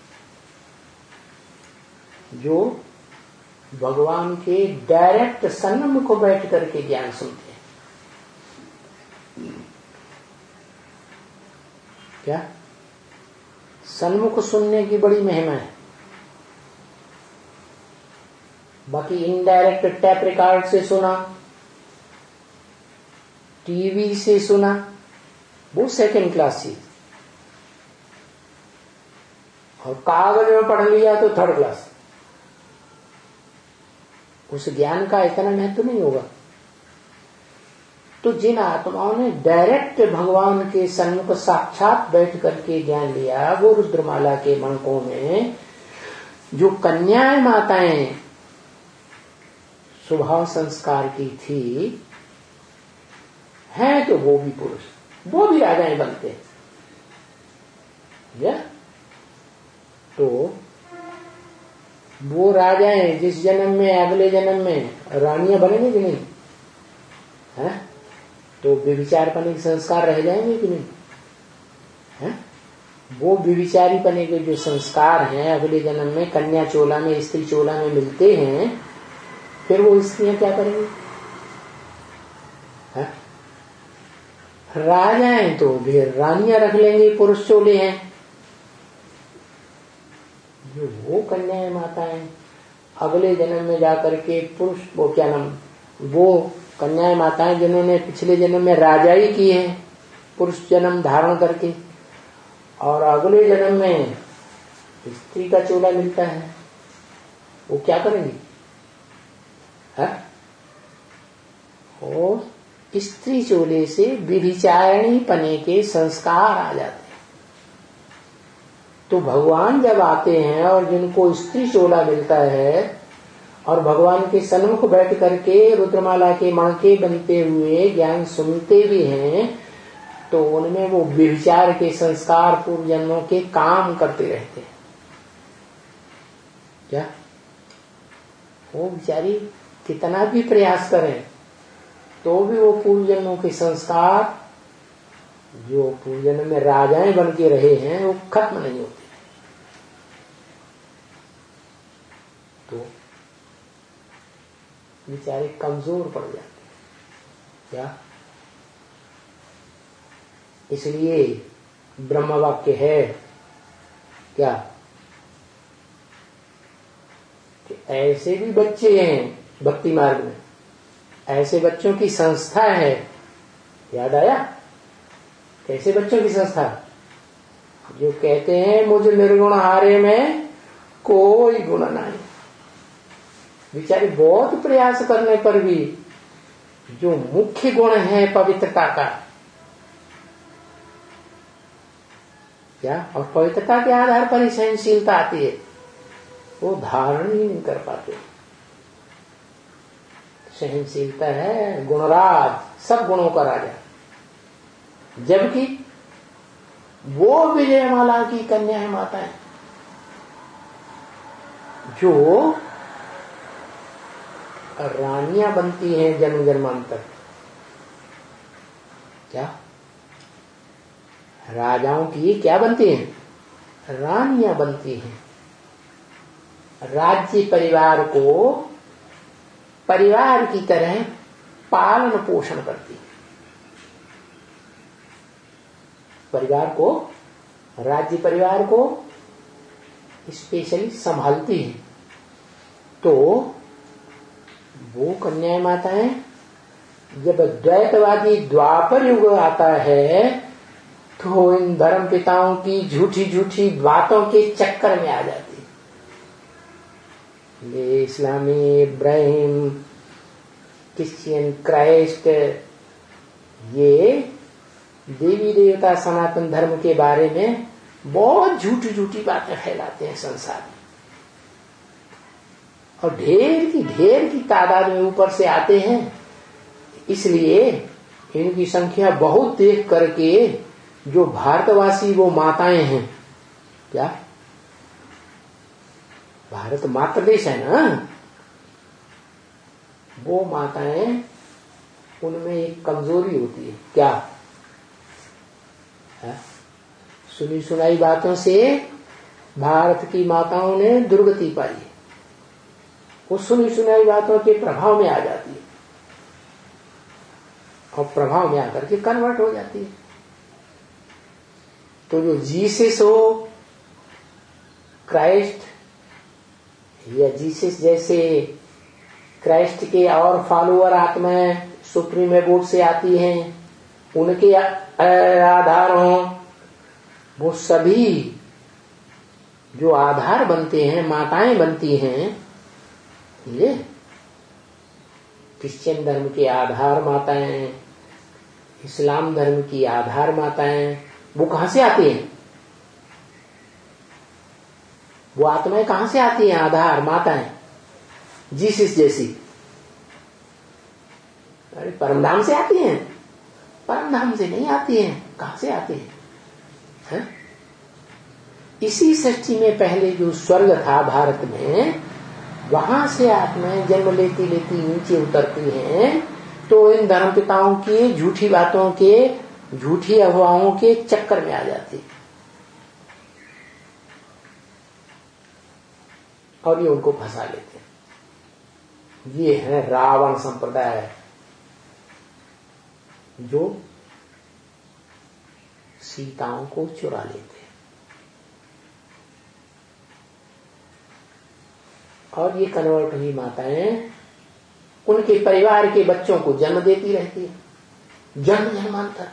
जो भगवान के डायरेक्ट सन्मुख को बैठ करके ज्ञान सुनते हैं। क्या सन्मुख सुनने की बड़ी महिमा है। बाकी इनडायरेक्ट टैप रिकॉर्ड से सुना, टीवी से सुना, वो सेकंड क्लास चीज, और कागज में पढ़ लिया तो थर्ड क्लास। उस ज्ञान का इतना महत्व नहीं होगा। तो जिन आत्माओं ने डायरेक्ट भगवान के सन्मुख साक्षात बैठ करके ज्ञान लिया, वो रुद्रमाला के मणकों में जो कन्याएं माताएं स्वभाव संस्कार की थी हैं, तो वो भी पुरुष, वो भी राजाएं बनते हैं। या? तो वो राजाएं जिस जन्म में अगले जन्म में रानियां बनेंगे कि नहीं है, तो व्यभिचार पने के संस्कार रह जाएंगे कि नहीं है? वो व्यभिचारी पने के जो संस्कार हैं अगले जन्म में कन्या चोला में, स्त्री चोला में मिलते हैं, फिर वो स्त्रियां क्या करेंगी? है? राजाएं तो फिर रानियां रख लेंगे, पुरुष चोले हैं। जो वो कन्याएं माताएं अगले जन्म में जाकर के पुरुष, वो क्या नाम, वो कन्याएं माताएं जिन्होंने पिछले जन्म में राजाई की है पुरुष जन्म धारण करके, और अगले जन्म में स्त्री का चोला मिलता है, वो क्या करेंगी? है? और स्त्री चोले से व्यभिचारिणी पने के संस्कार आ जाते हैं। तो भगवान जब आते हैं और जिनको स्त्री चोला मिलता है और भगवान के सन्मुख बैठ करके रुद्रमाला के मणके बनते हुए ज्ञान सुनते भी हैं, तो उनमें वो व्यभिचार के संस्कार पूर्व जन्मों के काम करते रहते हैं। क्या वो बेचारी कितना भी प्रयास करें तो भी वो पूर्व जन्मों के संस्कार जो पूर्व जन्म में राजाएं बन के रहे हैं वो खत्म नहीं होते। तो बेचारे कमजोर पड़ जाते हैं। क्या? इसलिए ब्रह्म वाक्य है क्या कि ऐसे भी बच्चे हैं भक्ति मार्ग में, ऐसे बच्चों की संस्था है। याद आया? कैसे बच्चों की संस्था? जो कहते हैं मुझ निर्गुण हारे में कोई गुण नहीं। बेचारे बहुत प्रयास करने पर भी जो मुख्य गुण है पवित्रता का, क्या, और पवित्रता के आधार पर ही सहनशीलता आती है, वो धारण ही नहीं कर पाते। सहनशीलता है गुणराज, सब गुणों का राजा, जबकि वो विजयमाला की कन्या है माताएं जो रानियां बनती हैं जन्म जन्मांतर। क्या? राजाओं की क्या बनती हैं? रानियां बनती हैं। राज्य परिवार को परिवार की तरह पालन पोषण करती है। परिवार को, राज्य परिवार को स्पेशली संभालती है। तो वो कन्या माताएं जब द्वैतवादी द्वापर युग आता है तो इन धर्म पिताओं की झूठी झूठी बातों के चक्कर में आ जाती है। ये इस्लामी, इब्राहिम, क्रिश्चियन, क्राइस्ट, ये देवी देवता सनातन धर्म के बारे में बहुत झूठी झूठी बातें फैलाते हैं संसार में, और ढेर की ढेर की तादाद में ऊपर से आते हैं। इसलिए इनकी संख्या बहुत देख करके जो भारतवासी वो माताएं हैं, क्या भारत मातृ देश है ना, वो माताएं, उनमें एक कमजोरी होती है। क्या है? सुनी सुनाई बातों से भारत की माताओं ने दुर्गति पाई है। वो सुनी सुनाई बातों के प्रभाव में आ जाती है और प्रभाव में आकर के कन्वर्ट हो जाती है। तो जो जीसस हो, क्राइस्ट या जीसस जैसे क्राइस्ट के और फॉलोअर आत्माएं सुप्रीम एबोर्ड से आती हैं, उनके आधार हों, वो सभी जो आधार बनते हैं, माताएं बनती हैं, ये क्रिश्चियन धर्म के आधार माताएं, इस्लाम धर्म की आधार माताएं, वो कहां से आती हैं? वो आत्माएं कहां से आती हैं? आधार माताएं जीसस जैसी। अरे परमधाम से आती हैं? परमधाम से नहीं आती हैं। कहां से आती हैं? है? इसी सृष्टि में पहले जो स्वर्ग था भारत में, वहां से आत्माएं जन्म लेती लेती नीचे उतरती हैं। तो इन धर्म पिताओं की झूठी बातों के, झूठी अफवाहों के चक्कर में आ जाती और ये उनको फंसा लेते हैं। ये है रावण संप्रदाय, जो सीताओं को चुरा लेते हैं। और ये कन्वर्ट हुई माताएं उनके परिवार के बच्चों को जन्म देती रहती है, जन्म जन्मांतर।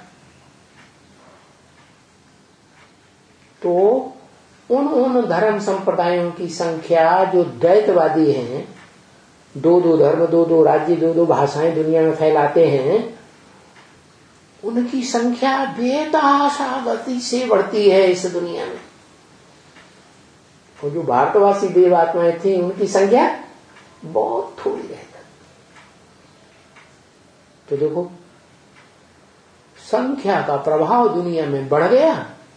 तो उन उन धर्म संप्रदायों की संख्या जो द्वैतवादी हैं, दो दो धर्म, दो दो राज्य, दो दो भाषाएं दुनिया में फैलाते हैं, उनकी संख्या बेतहाशा गति से बढ़ती है इस दुनिया में। और जो भारतवासी देव आत्माएं थी, उनकी संख्या बहुत थोड़ी रहती। तो देखो, संख्या का प्रभाव दुनिया में बढ़ गया।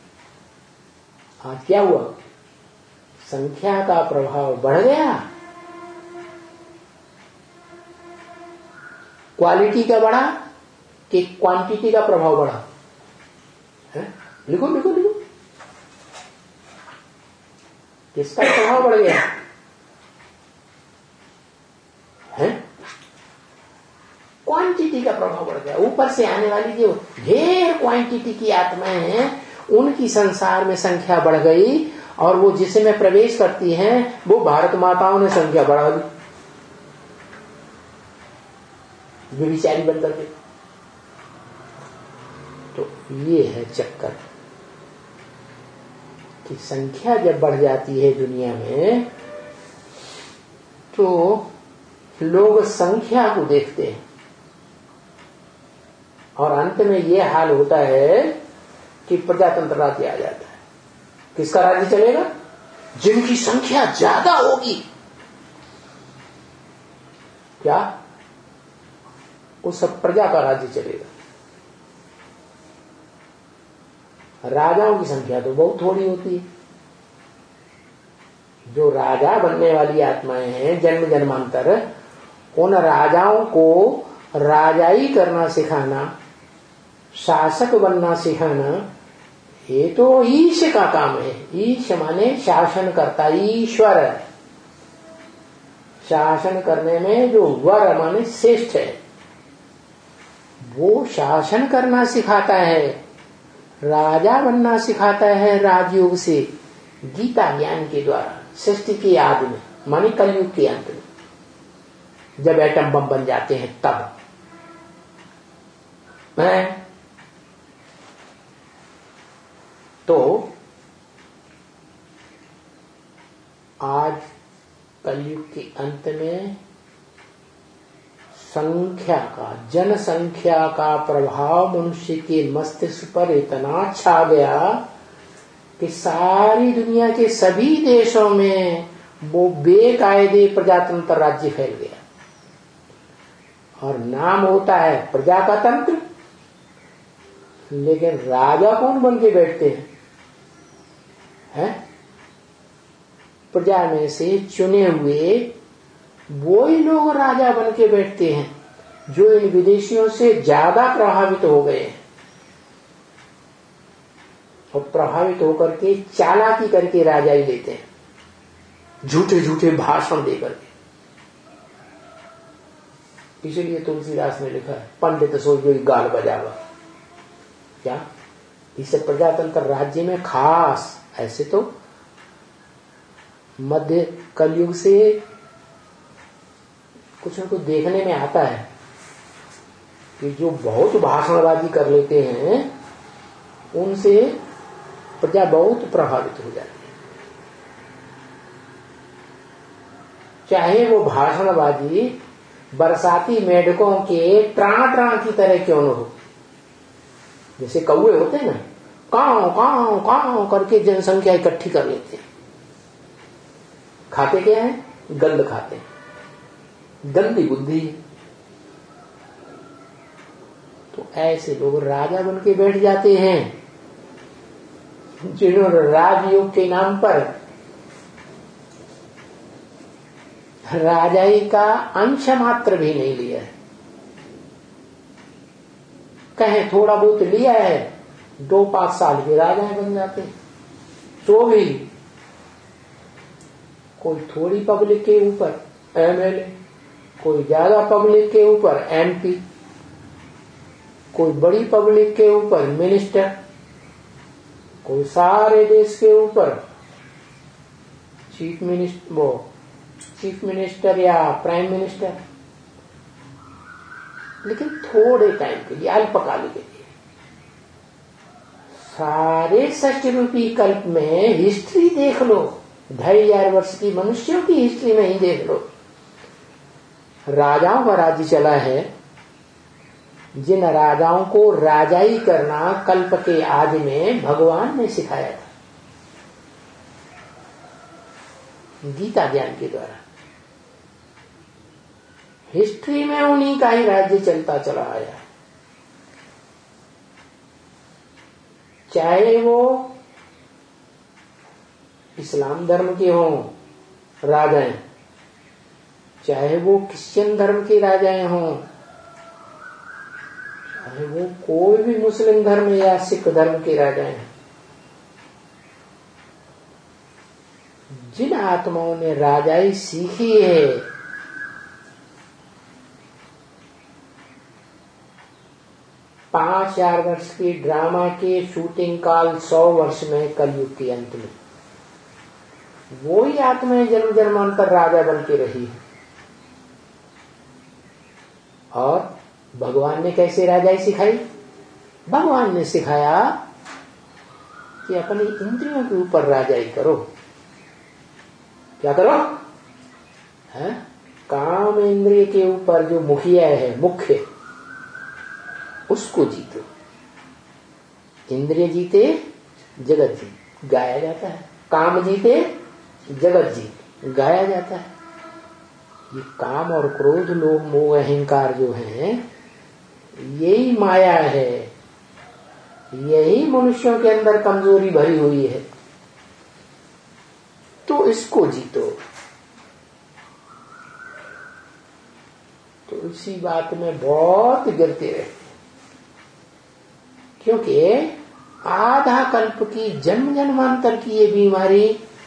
आज क्या हुआ? संख्या का प्रभाव बढ़ गया, क्वालिटी का बढ़ा कि क्वांटिटी का प्रभाव बढ़ा? है? लिखो लिखो लिखो, किसका प्रभाव बढ़ गया है? क्वांटिटी का प्रभाव बढ़ गया। ऊपर से आने वाली जो ढेर क्वांटिटी की आत्माएं हैं, उनकी संसार में संख्या बढ़ गई, और वो जिसमें प्रवेश करती हैं, वो भारत माताओं ने संख्या बढ़ा दी व्यभिचारी बनकर के। तो ये है चक्कर कि संख्या जब बढ़ जाती है दुनिया में, तो लोग संख्या को देखते हैं, और अंत में यह हाल होता है कि प्रजातंत्र राज्य आ जाता है। किसका राज्य चलेगा? जिनकी संख्या ज्यादा होगी। क्या? उस सब प्रजा का राज्य चलेगा। राजाओं की संख्या तो बहुत थोड़ी होती है। जो राजा बनने वाली आत्माएं हैं जन्म जन्मांतर, उन राजाओं को राजाई करना सिखाना, शासक बनना सिखाना, ये तो ईश का काम है। ईश माने शासन करता, ईश्वर। शासन करने में जो वर माने श्रेष्ठ है, वो शासन करना सिखाता है, राजा बनना सिखाता है राजयोग से, गीता ज्ञान के द्वारा, सृष्टि के आदि में, माने कलयुग के अंत में, जब एटम बम बन जाते हैं तब। है? तो आज कलयुग के अंत में संख्या का, जनसंख्या का प्रभाव मनुष्य के मस्तिष्क पर इतना छा गया कि सारी दुनिया के सभी देशों में वो बेकायदे प्रजातंत्र राज्य फैल गया। और नाम होता है प्रजा का तंत्र, लेकिन राजा कौन बन के बैठते हैं? हैं? प्रजा में से चुने हुए वो ही लोग राजा बन के बैठते हैं जो इन विदेशियों से ज्यादा प्रभावित हो गए हैं और प्रभावित होकर के चालाकी करके राजा ही लेते हैं, झूठे झूठे भाषण देकर के। इसलिए तुलसीदास ने लिखा है पंडित सो जो गाल बजावा। क्या इसे प्रजातंत्र राज्य में खास, ऐसे तो मध्य कलयुग से कुछ न कुछ देखने में आता है कि जो बहुत भाषणबाजी कर लेते हैं उनसे प्रजा बहुत प्रभावित हो जाती है, चाहे वो भाषणबाजी बरसाती मेढकों के ट्राण ट्राण की तरह क्यों न हो। जैसे कौवे होते हैं ना, काव काव काव करके जनसंख्या इकट्ठी कर लेते हैं। खाते क्या है? गंध खाते हैं, गंदी बुद्धि। तो ऐसे लोग राजा बन के बैठ जाते हैं जिन्होंने राजयोग के नाम पर राजाई का अंश मात्र भी नहीं लिया है। कहें थोड़ा बहुत लिया है, दो पांच साल के राजाएं बन जाते हैं। तो भी कोई थोड़ी पब्लिक के ऊपर एमएलए, कोई ज्यादा पब्लिक के ऊपर एमपी, कोई बड़ी पब्लिक के ऊपर मिनिस्टर, कोई सारे देश के ऊपर चीफ मिनिस्टर, वो चीफ मिनिस्टर या प्राइम मिनिस्टर, लेकिन थोड़े टाइम के लिए, अल्पकाल के लिए। सारे षष्ठ रूपी कल्प में हिस्ट्री देख लो, ढाई हजार वर्ष की मनुष्यों की हिस्ट्री में ही देख लो, राजाओं का राज्य चला है। जिन राजाओं को राजाई करना कल्प के आदि में भगवान ने सिखाया था, गीता ज्ञान के द्वारा। हिस्ट्री में उन्हीं का ही राज्य चलता चला आया, चाहे वो इस्लाम धर्म के हों राजाएं, चाहे वो क्रिश्चियन धर्म के राजाएं हों, चाहे वो कोई भी मुस्लिम धर्म या सिख धर्म के राजाएं हैं, जिन आत्माओं ने राजाई सीखी है पांच हजार वर्ष के ड्रामा के शूटिंग काल सौ वर्ष में कलयुग के अंत में, वो ही आत्माएं जन्म जन्मांतर राजा बन के रही है। और भगवान ने कैसे राजाई सिखाई? भगवान ने सिखाया कि अपनी इंद्रियों के ऊपर राजाई करो। क्या करो? है काम इंद्रिय के ऊपर जो मुखिया है, मुख्य, उसको जीतो। इंद्रिय जीते जगत जीत गाया जाता है, काम जीते जगत जीत गाया जाता है। ये काम और क्रोध, लोभ, मोह, अहंकार जो है, यही माया है, यही मनुष्यों के अंदर कमजोरी भरी हुई है। तो इसको जीतो। तो इसी बात में बहुत गिरते रहते, क्योंकि आधा कल्प की जन्म जन्मांतर की ये बीमारी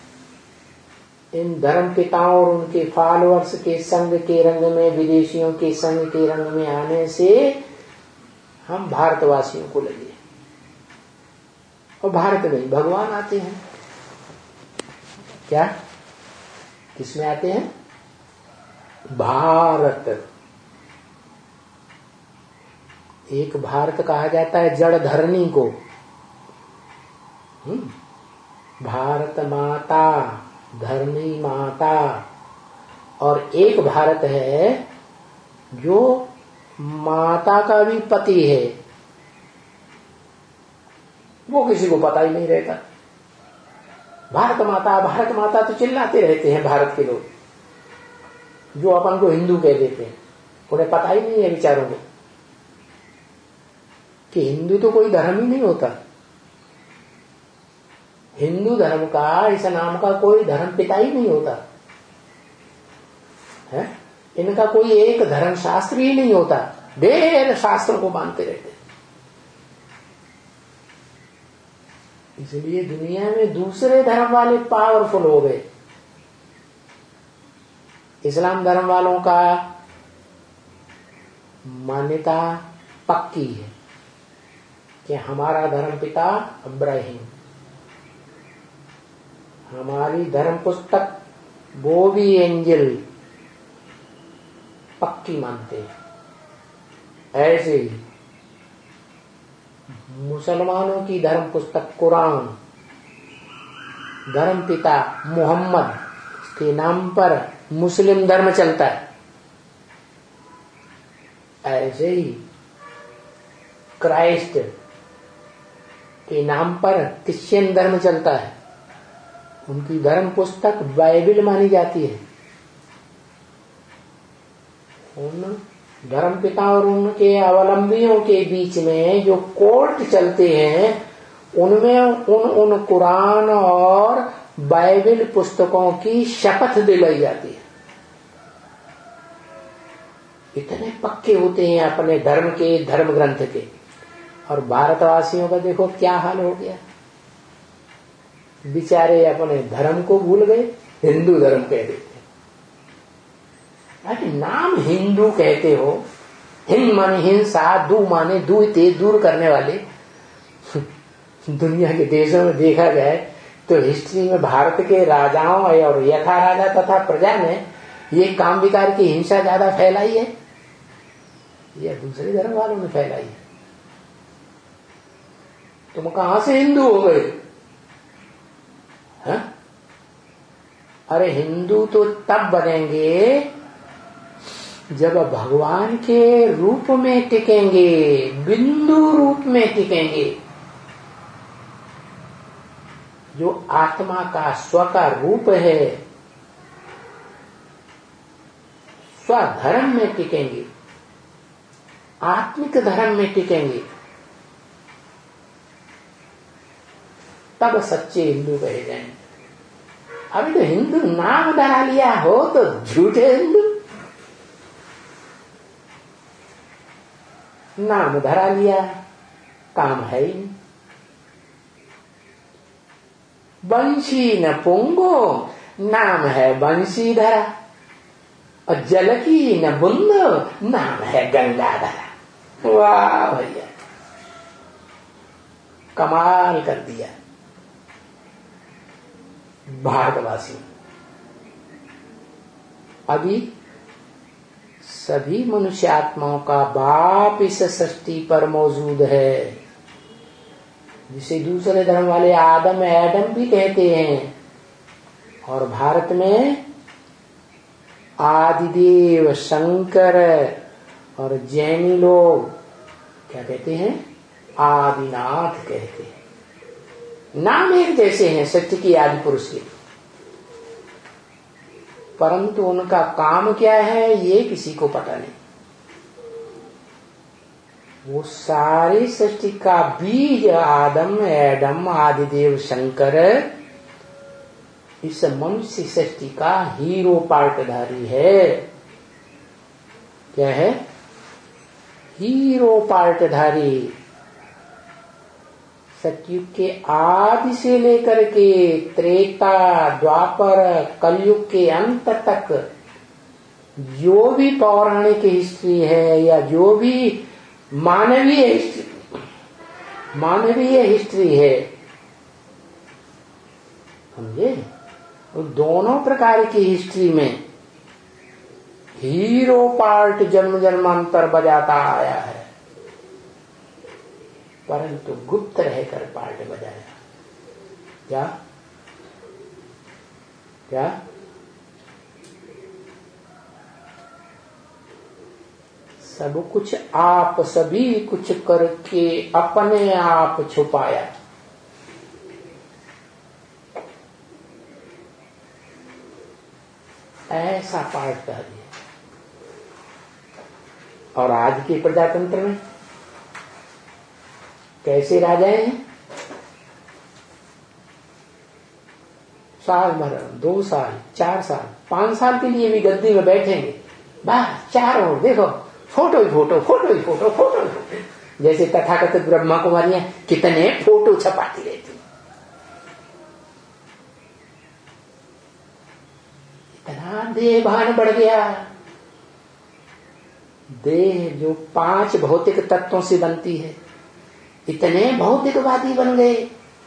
इन धर्म पिताओं और उनके फॉलोअर्स के संग के रंग में, विदेशियों के संग के रंग में आने से हम भारतवासियों को लगे। और भारत में भगवान आते हैं। क्या? किसमें आते हैं? भारत। एक भारत कहा जाता है जड़ धरनी को, भारत माता, धरनी माता। और एक भारत है जो माता का भी पति है वो किसी को पता ही नहीं रहता। भारत माता भारत माता तो चिल्लाते रहते हैं भारत के लोग, जो अपन को हिंदू कह देते हैं। उन्हें पता ही नहीं है विचारों को कि हिंदू तो कोई धर्म ही नहीं होता। हिंदू धर्म का इस नाम का कोई धर्म पिता ही नहीं होता है। इनका कोई एक धर्म शास्त्र ही नहीं होता, ढेर शास्त्रों को मानते रहते। इसलिए दुनिया में दूसरे धर्म वाले पावरफुल हो गए। इस्लाम धर्म वालों का मान्यता पक्की है कि हमारा धर्म पिता इब्राहिम, हमारी धर्म पुस्तक वो भी एंजल पक्की मानते हैं। ऐसे ही मुसलमानों की धर्म पुस्तक कुरान, धर्म पिता मोहम्मद के नाम पर मुस्लिम धर्म चलता है। ऐसे ही क्राइस्ट के नाम पर क्रिश्चियन धर्म चलता है। उनकी धर्म पुस्तक बाइबल मानी जाती है। उन धर्म पिता और उनके अवलंबियों के बीच में जो कोर्ट चलते हैं उनमें उन उन कुरान और बाइबल पुस्तकों की शपथ दिलाई जाती है। इतने पक्के होते हैं अपने धर्म के, धर्म ग्रंथ के। और भारतवासियों का देखो क्या हाल हो गया, बेचारे अपने धर्म को भूल गए, हिंदू धर्म कह देते। अरे नाम हिंदू कहते हो, हिंद माने हिंसा, दू माने दू तेज दूर करने वाले। दुनिया के देशों में देखा जाए तो हिस्ट्री में भारत के राजाओं और यथा राजा तथा प्रजा ने ये काम विकार की हिंसा ज्यादा फैलाई है या दूसरे धर्म वालों ने फैलाई है? तुम कहां से हिंदू हो गए? हाँ? अरे हिंदू तो तब बनेंगे जब भगवान के रूप में टिकेंगे, बिंदु रूप में टिकेंगे। जो आत्मा का स्व का रूप है, स्वधर्म में टिकेंगे, आत्मिक धर्म में टिकेंगे, तब सच्चे हिंदू कहे जाएंगे। अभी तो हिंदू नाम धरा लिया हो तो झूठे हिंदू। नाम धरा लिया, काम है ही नहीं। बंशी न पुंगो, नाम है बंशी धरा। और जल की न बूंद, नाम है गंगा धरा। वाह भैया, कमाल कर दिया भारतवासी। अभी सभी मनुष्य आत्माओं का बाप इस सृष्टि पर मौजूद है, जिसे दूसरे धर्म वाले आदम एडम भी कहते हैं। और भारत में आदिदेव शंकर और जैनी लोग क्या कहते हैं? आदिनाथ कहते हैं। नाम एक जैसे हैं सृष्टि की आदि पुरुष के, परंतु उनका काम क्या है ये किसी को पता नहीं। वो सारी सृष्टि का बीज आदम एडम आदिदेव शंकर इस मनुष्य सृष्टि का हीरो पार्टधारी है। क्या है? हीरो पार्टधारी। सतयुग के आदि से लेकर के त्रेता द्वापर कलयुग के अंत तक जो भी पौराणिक हिस्ट्री है या जो भी मानवीय हिस्ट्री मानवीय हिस्ट्री है, समझे? दोनों प्रकार की हिस्ट्री में हीरो पार्ट जन्म जन्मांतर बजाता आया है, परंतु गुप्त रहकर पार्ट बजाया। क्या क्या सब कुछ आप सभी कुछ करके अपने आप छुपाया। ऐसा पाठ कर दिया। और आज के प्रजातंत्र में कैसे राजाएं हैं? साल भर, दो साल, चार साल, पांच साल के लिए भी गद्दी में बैठेंगे, बस चार ओर देखो फोटो ही फोटो, फोटो ही फोटो, फोटो ही फोटो। जैसे तथाकथित ब्रह्मा कुमारियां कितने फोटो छपाती रहती। इतना देह भान बढ़ गया। देह जो पांच भौतिक तत्वों से बनती है, इतने भौतिकवादी बन गए।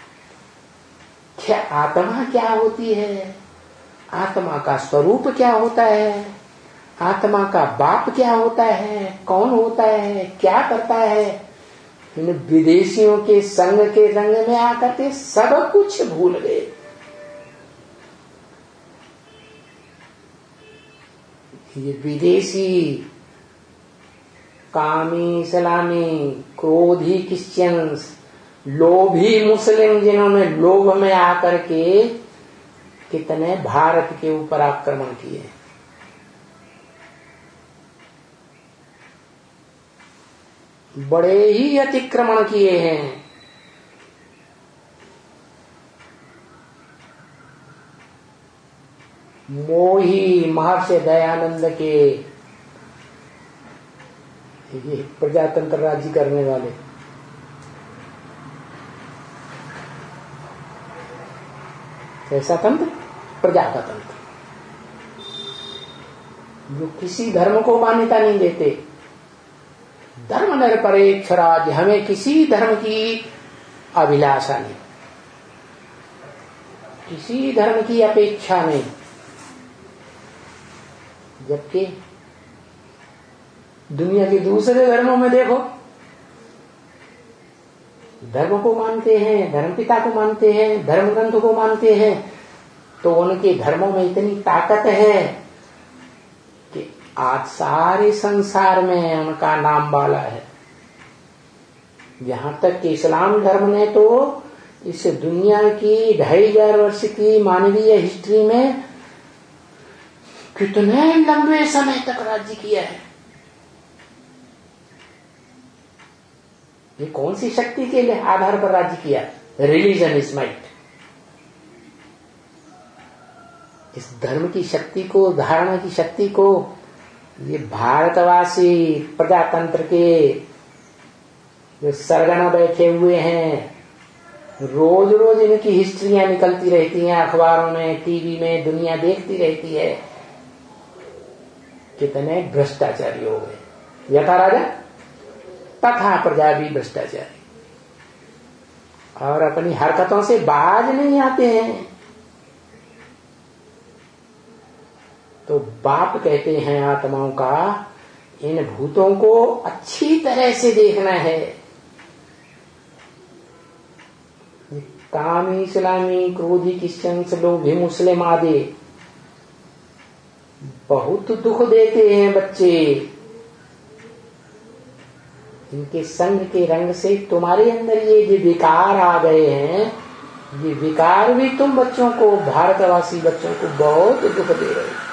क्या आत्मा क्या होती है? आत्मा का स्वरूप क्या होता है? आत्मा का बाप क्या होता है? कौन होता है? क्या करता है? इन विदेशियों के संग के रंग में आकर के सब कुछ भूल गए। ये विदेशी कामी सलामी क्रोधी क्रिश्चियंस, लोभी मुस्लिम, जिन्होंने लोभ में आकर के कितने भारत के ऊपर आक्रमण किए। बड़े ही अतिक्रमण किए हैं। मोही महर्षि दयानंद के ये प्रजातंत्र राज्य करने वाले, कैसा तंत्र? प्रजा का तंत्र, जो किसी धर्म को मान्यता नहीं देते। धर्म निरपेक्ष राज्य, हमें किसी धर्म की अभिलाषा नहीं, किसी धर्म की अपेक्षा नहीं। जबकि दुनिया के दूसरे धर्मों में देखो, धर्म को मानते हैं, धर्मपिता को मानते हैं, धर्म ग्रंथ को मानते हैं, तो उनके धर्मों में इतनी ताकत है कि आज सारे संसार में उनका नाम वाला है। यहां तक कि इस्लाम धर्म ने तो इस दुनिया की ढाई हजार वर्ष की मानवीय हिस्ट्री में कितने लंबे समय तक राज्य किया है। ये कौन सी शक्ति के आधार पर राज्य किया? Religion is might. इस धर्म की शक्ति को, धारणा की शक्ति को ये भारतवासी प्रजातंत्र के जो सरगना बैठे हुए हैं, रोज रोज इनकी हिस्ट्रियां निकलती रहती हैं अखबारों में, टीवी में, दुनिया देखती रहती है। कितने भ्रष्टाचारी हो गए। यथा राजा तथा प्रजा भी भ्रष्टाचारी, और अपनी हरकतों से बाज नहीं आते हैं। तो बाप कहते हैं आत्माओं का, इन भूतों को अच्छी तरह से देखना है। कामी इस्लामी क्रोधी क्रिश्चियन लोभी मुस्लिम आदि बहुत दुख देते हैं बच्चे। इनके संग के रंग से तुम्हारे अंदर ये जो विकार आ गए हैं, ये विकार भी तुम बच्चों को, भारतवासी बच्चों को बहुत दुख दे रहे हैं।